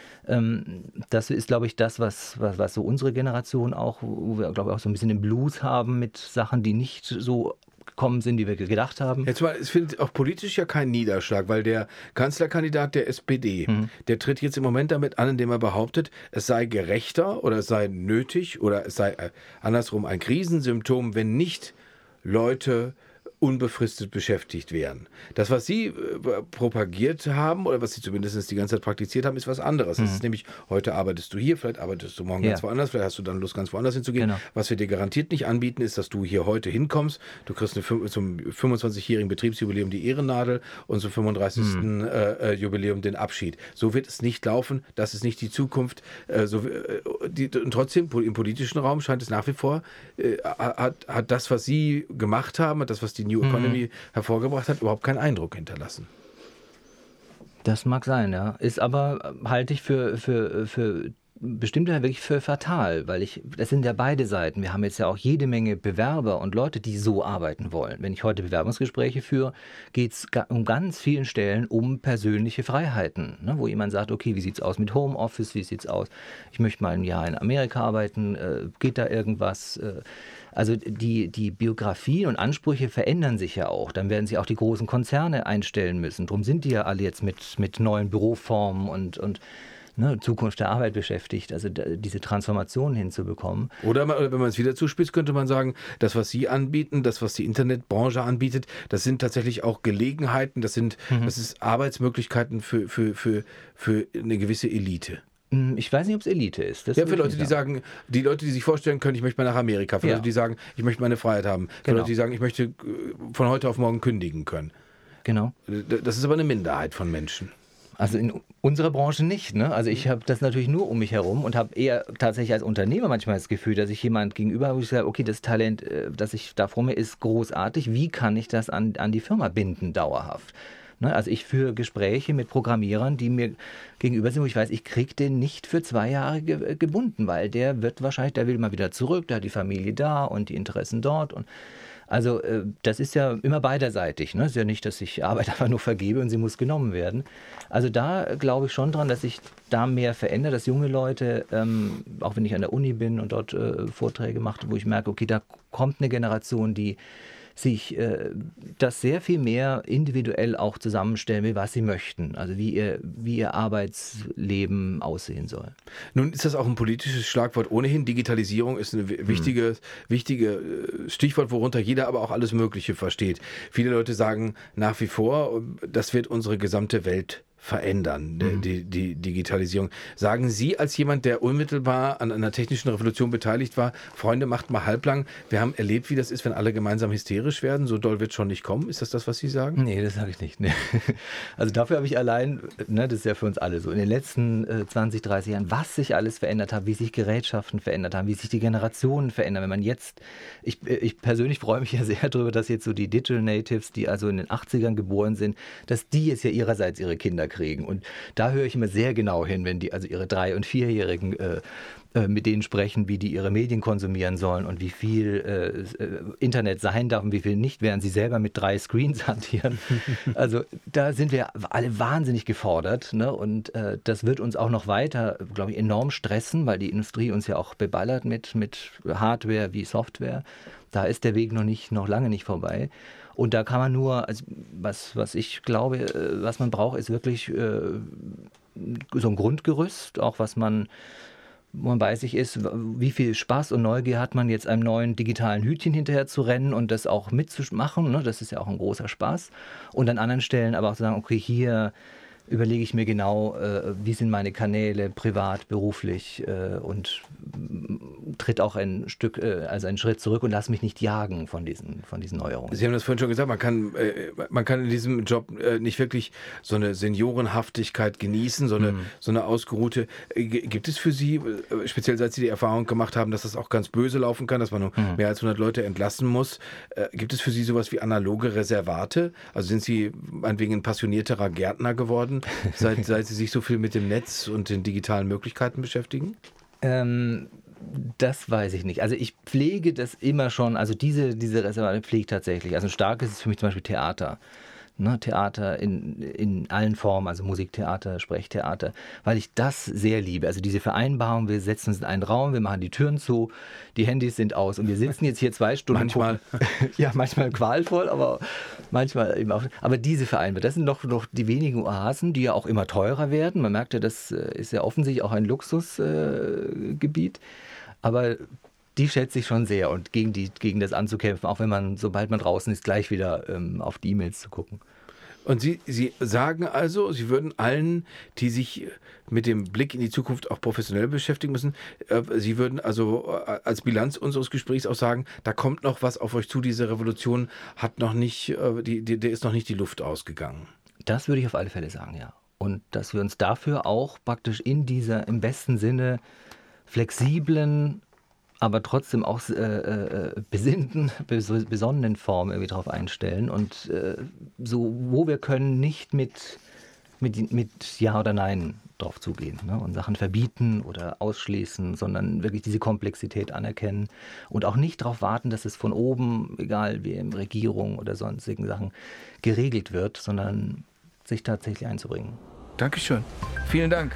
Das ist, glaube ich, das, was, was, was so unsere Generation auch, wo wir, glaube ich, auch so ein bisschen den Blues haben mit Sachen, die nicht so gekommen sind, die wir gedacht haben. Jetzt mal, es findet auch politisch ja keinen Niederschlag, weil der Kanzlerkandidat der S P D, mhm. der tritt jetzt im Moment damit an, indem er behauptet, es sei gerechter oder es sei nötig oder es sei äh, andersrum ein Krisensymptom, wenn nicht Leute unbefristet beschäftigt wären. Das, was Sie äh, propagiert haben oder was Sie zumindest die ganze Zeit praktiziert haben, ist was anderes. Mhm. Das ist nämlich, heute arbeitest du hier, vielleicht arbeitest du morgen ja. ganz woanders, vielleicht hast du dann Lust, ganz woanders hinzugehen. Genau. Was wir dir garantiert nicht anbieten, ist, dass du hier heute hinkommst. Du kriegst eine, zum fünfundzwanzigjährigen Betriebsjubiläum die Ehrennadel und zum fünfunddreißigsten Mhm. Äh, Jubiläum den Abschied. So wird es nicht laufen. Das ist nicht die Zukunft. Äh, so, äh, die, und trotzdem, im politischen Raum scheint es nach wie vor, äh, hat, hat das, was Sie gemacht haben, hat das, was die New Economy mhm. hervorgebracht hat, überhaupt keinen Eindruck hinterlassen. Das mag sein, ja. Ist aber, halte ich für, für, für bestimmte wirklich für fatal, weil ich, das sind ja beide Seiten. Wir haben jetzt ja auch jede Menge Bewerber und Leute, die so arbeiten wollen. Wenn ich heute Bewerbungsgespräche führe, geht es um ganz vielen Stellen um persönliche Freiheiten, ne? Wo jemand sagt, okay, wie sieht es aus mit Homeoffice, wie sieht es aus, ich möchte mal ein Jahr in Amerika arbeiten, äh, geht da irgendwas? Äh, Also die, die Biografie und Ansprüche verändern sich ja auch. Dann werden sich auch die großen Konzerne einstellen müssen. Darum sind die ja alle jetzt mit, mit neuen Büroformen und, und ne, Zukunft der Arbeit beschäftigt, also diese Transformation hinzubekommen. Oder wenn man es wieder zuspitzt, könnte man sagen, das, was Sie anbieten, das, was die Internetbranche anbietet, das sind tatsächlich auch Gelegenheiten, das sind, mhm. das ist Arbeitsmöglichkeiten für, für, für, für eine gewisse Elite. Ich weiß nicht, ob es Elite ist. Das ja, für Leute, die sagen, die Leute, die sich vorstellen können, ich möchte mal nach Amerika. Für ja. Leute, die sagen, ich möchte meine Freiheit haben. Für genau. Leute, die sagen, ich möchte von heute auf morgen kündigen können. Genau. Das ist aber eine Minderheit von Menschen. Also in unserer Branche nicht, ne? Also ich habe das natürlich nur um mich herum und habe eher tatsächlich als Unternehmer manchmal das Gefühl, dass ich jemand gegenüber habe, wo ich sage, okay, das Talent, das ich da vor mir ist, großartig. Wie kann ich das an, an die Firma binden, dauerhaft? Also ich führe Gespräche mit Programmierern, die mir gegenüber sind, wo ich weiß, ich kriege den nicht für zwei Jahre ge- gebunden, weil der wird wahrscheinlich, der will mal wieder zurück, der hat die Familie da und die Interessen dort. Und Also äh, das ist ja immer beiderseitig. Ne? Es ist ja nicht, dass ich Arbeit einfach nur vergebe und sie muss genommen werden. Also da glaube ich schon dran, dass sich da mehr verändert, dass junge Leute, ähm, auch wenn ich an der Uni bin und dort äh, Vorträge mache, wo ich merke, okay, da kommt eine Generation, die sich äh, das sehr viel mehr individuell auch zusammenstellen will, was sie möchten, also wie ihr, wie ihr Arbeitsleben aussehen soll. Nun ist das auch ein politisches Schlagwort ohnehin. Digitalisierung ist ein wichtige, hm. wichtige Stichwort, worunter jeder aber auch alles Mögliche versteht. Viele Leute sagen nach wie vor, das wird unsere gesamte Welt verändern, mhm. die, die Digitalisierung. Sagen Sie als jemand, der unmittelbar an einer technischen Revolution beteiligt war, Freunde, macht mal halblang, wir haben erlebt, wie das ist, wenn alle gemeinsam hysterisch werden, so doll wird schon nicht kommen. Ist das das, was Sie sagen? Nee, das sage ich nicht. Nee. Also dafür habe ich allein, ne, das ist ja für uns alle so, in den letzten äh, zwanzig, dreißig Jahren, was sich alles verändert hat, wie sich Gerätschaften verändert haben, wie sich die Generationen verändern. Wenn man jetzt, ich, ich persönlich freue mich ja sehr darüber, dass jetzt so die Digital Natives, die also in den achtzigern geboren sind, dass die jetzt ja ihrerseits ihre Kinder kriegen. Und da höre ich immer sehr genau hin, wenn die also ihre Drei- und Vierjährigen äh, äh, mit denen sprechen, wie die ihre Medien konsumieren sollen und wie viel äh, Internet sein darf und wie viel nicht, während sie selber mit drei Screens hantieren. Also da sind wir alle wahnsinnig gefordert, ne? Und äh, das wird uns auch noch weiter, glaube ich, enorm stressen, weil die Industrie uns ja auch beballert mit, mit Hardware wie Software. Da ist der Weg noch nicht, noch lange nicht vorbei. Und da kann man nur, also was, was ich glaube, was man braucht, ist wirklich äh, so ein Grundgerüst, auch was man, wo man bei sich ist, wie viel Spaß und Neugier hat man jetzt einem neuen digitalen Hütchen hinterher zu rennen und das auch mitzumachen, ne? Das ist ja auch ein großer Spaß. Und an anderen Stellen aber auch zu sagen, okay, hier überlege ich mir genau, äh, wie sind meine Kanäle privat, beruflich äh, und tritt auch ein Stück, äh, also einen Schritt zurück und lass mich nicht jagen von diesen, von diesen Neuerungen. Sie haben das vorhin schon gesagt, man kann, äh, man kann in diesem Job äh, nicht wirklich so eine Seniorenhaftigkeit genießen, so eine, mhm. so eine ausgeruhte. Äh, gibt es für Sie, äh, speziell seit Sie die Erfahrung gemacht haben, dass das auch ganz böse laufen kann, dass man nur mhm. mehr als hundert Leute entlassen muss, äh, gibt es für Sie sowas wie analoge Reservate? Also sind Sie meinetwegen ein passionierterer Gärtner geworden, seit, seit Sie sich so viel mit dem Netz und den digitalen Möglichkeiten beschäftigen? Ähm, das weiß ich nicht. Also ich pflege das immer schon, also diese, diese Reservate pflege ich tatsächlich. Also ein starkes ist für mich zum Beispiel Theater. Ne, Theater in, in allen Formen, also Musiktheater, Sprechtheater, weil ich das sehr liebe. Also diese Vereinbarung, wir setzen uns in einen Raum, wir machen die Türen zu, die Handys sind aus und wir sitzen jetzt hier zwei Stunden. Manchmal. Ja, manchmal qualvoll, aber manchmal eben auch. Aber diese Vereinbarung, das sind noch, noch die wenigen Oasen, die ja auch immer teurer werden. Man merkt ja, das ist ja offensichtlich auch ein Luxusgebiet. Äh, aber die schätze ich schon sehr und gegen, die, gegen das anzukämpfen, auch wenn man, sobald man draußen ist, gleich wieder ähm, auf die E-Mails zu gucken. Und Sie, Sie sagen also, Sie würden allen, die sich mit dem Blick in die Zukunft auch professionell beschäftigen müssen, äh, Sie würden also äh, als Bilanz unseres Gesprächs auch sagen, da kommt noch was auf euch zu, diese Revolution hat noch nicht, äh, die, die, der ist noch nicht die Luft ausgegangen. Das würde ich auf alle Fälle sagen, ja. Und dass wir uns dafür auch praktisch in dieser, im besten Sinne, flexiblen, aber trotzdem auch äh, äh, besinnten, bes- besonnenen Form irgendwie drauf einstellen und äh, so, wo wir können, nicht mit, mit, mit Ja oder Nein drauf zugehen, ne? Und Sachen verbieten oder ausschließen, sondern wirklich diese Komplexität anerkennen und auch nicht darauf warten, dass es von oben, egal wie in Regierung oder sonstigen Sachen, geregelt wird, sondern sich tatsächlich einzubringen. Dankeschön. Vielen Dank.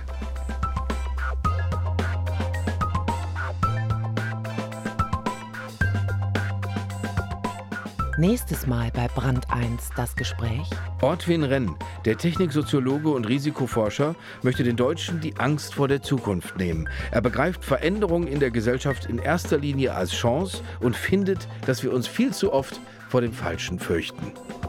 Nächstes Mal bei Brand eins das Gespräch. Ortwin Renn, der Techniksoziologe und Risikoforscher, möchte den Deutschen die Angst vor der Zukunft nehmen. Er begreift Veränderungen in der Gesellschaft in erster Linie als Chance und findet, dass wir uns viel zu oft vor dem Falschen fürchten.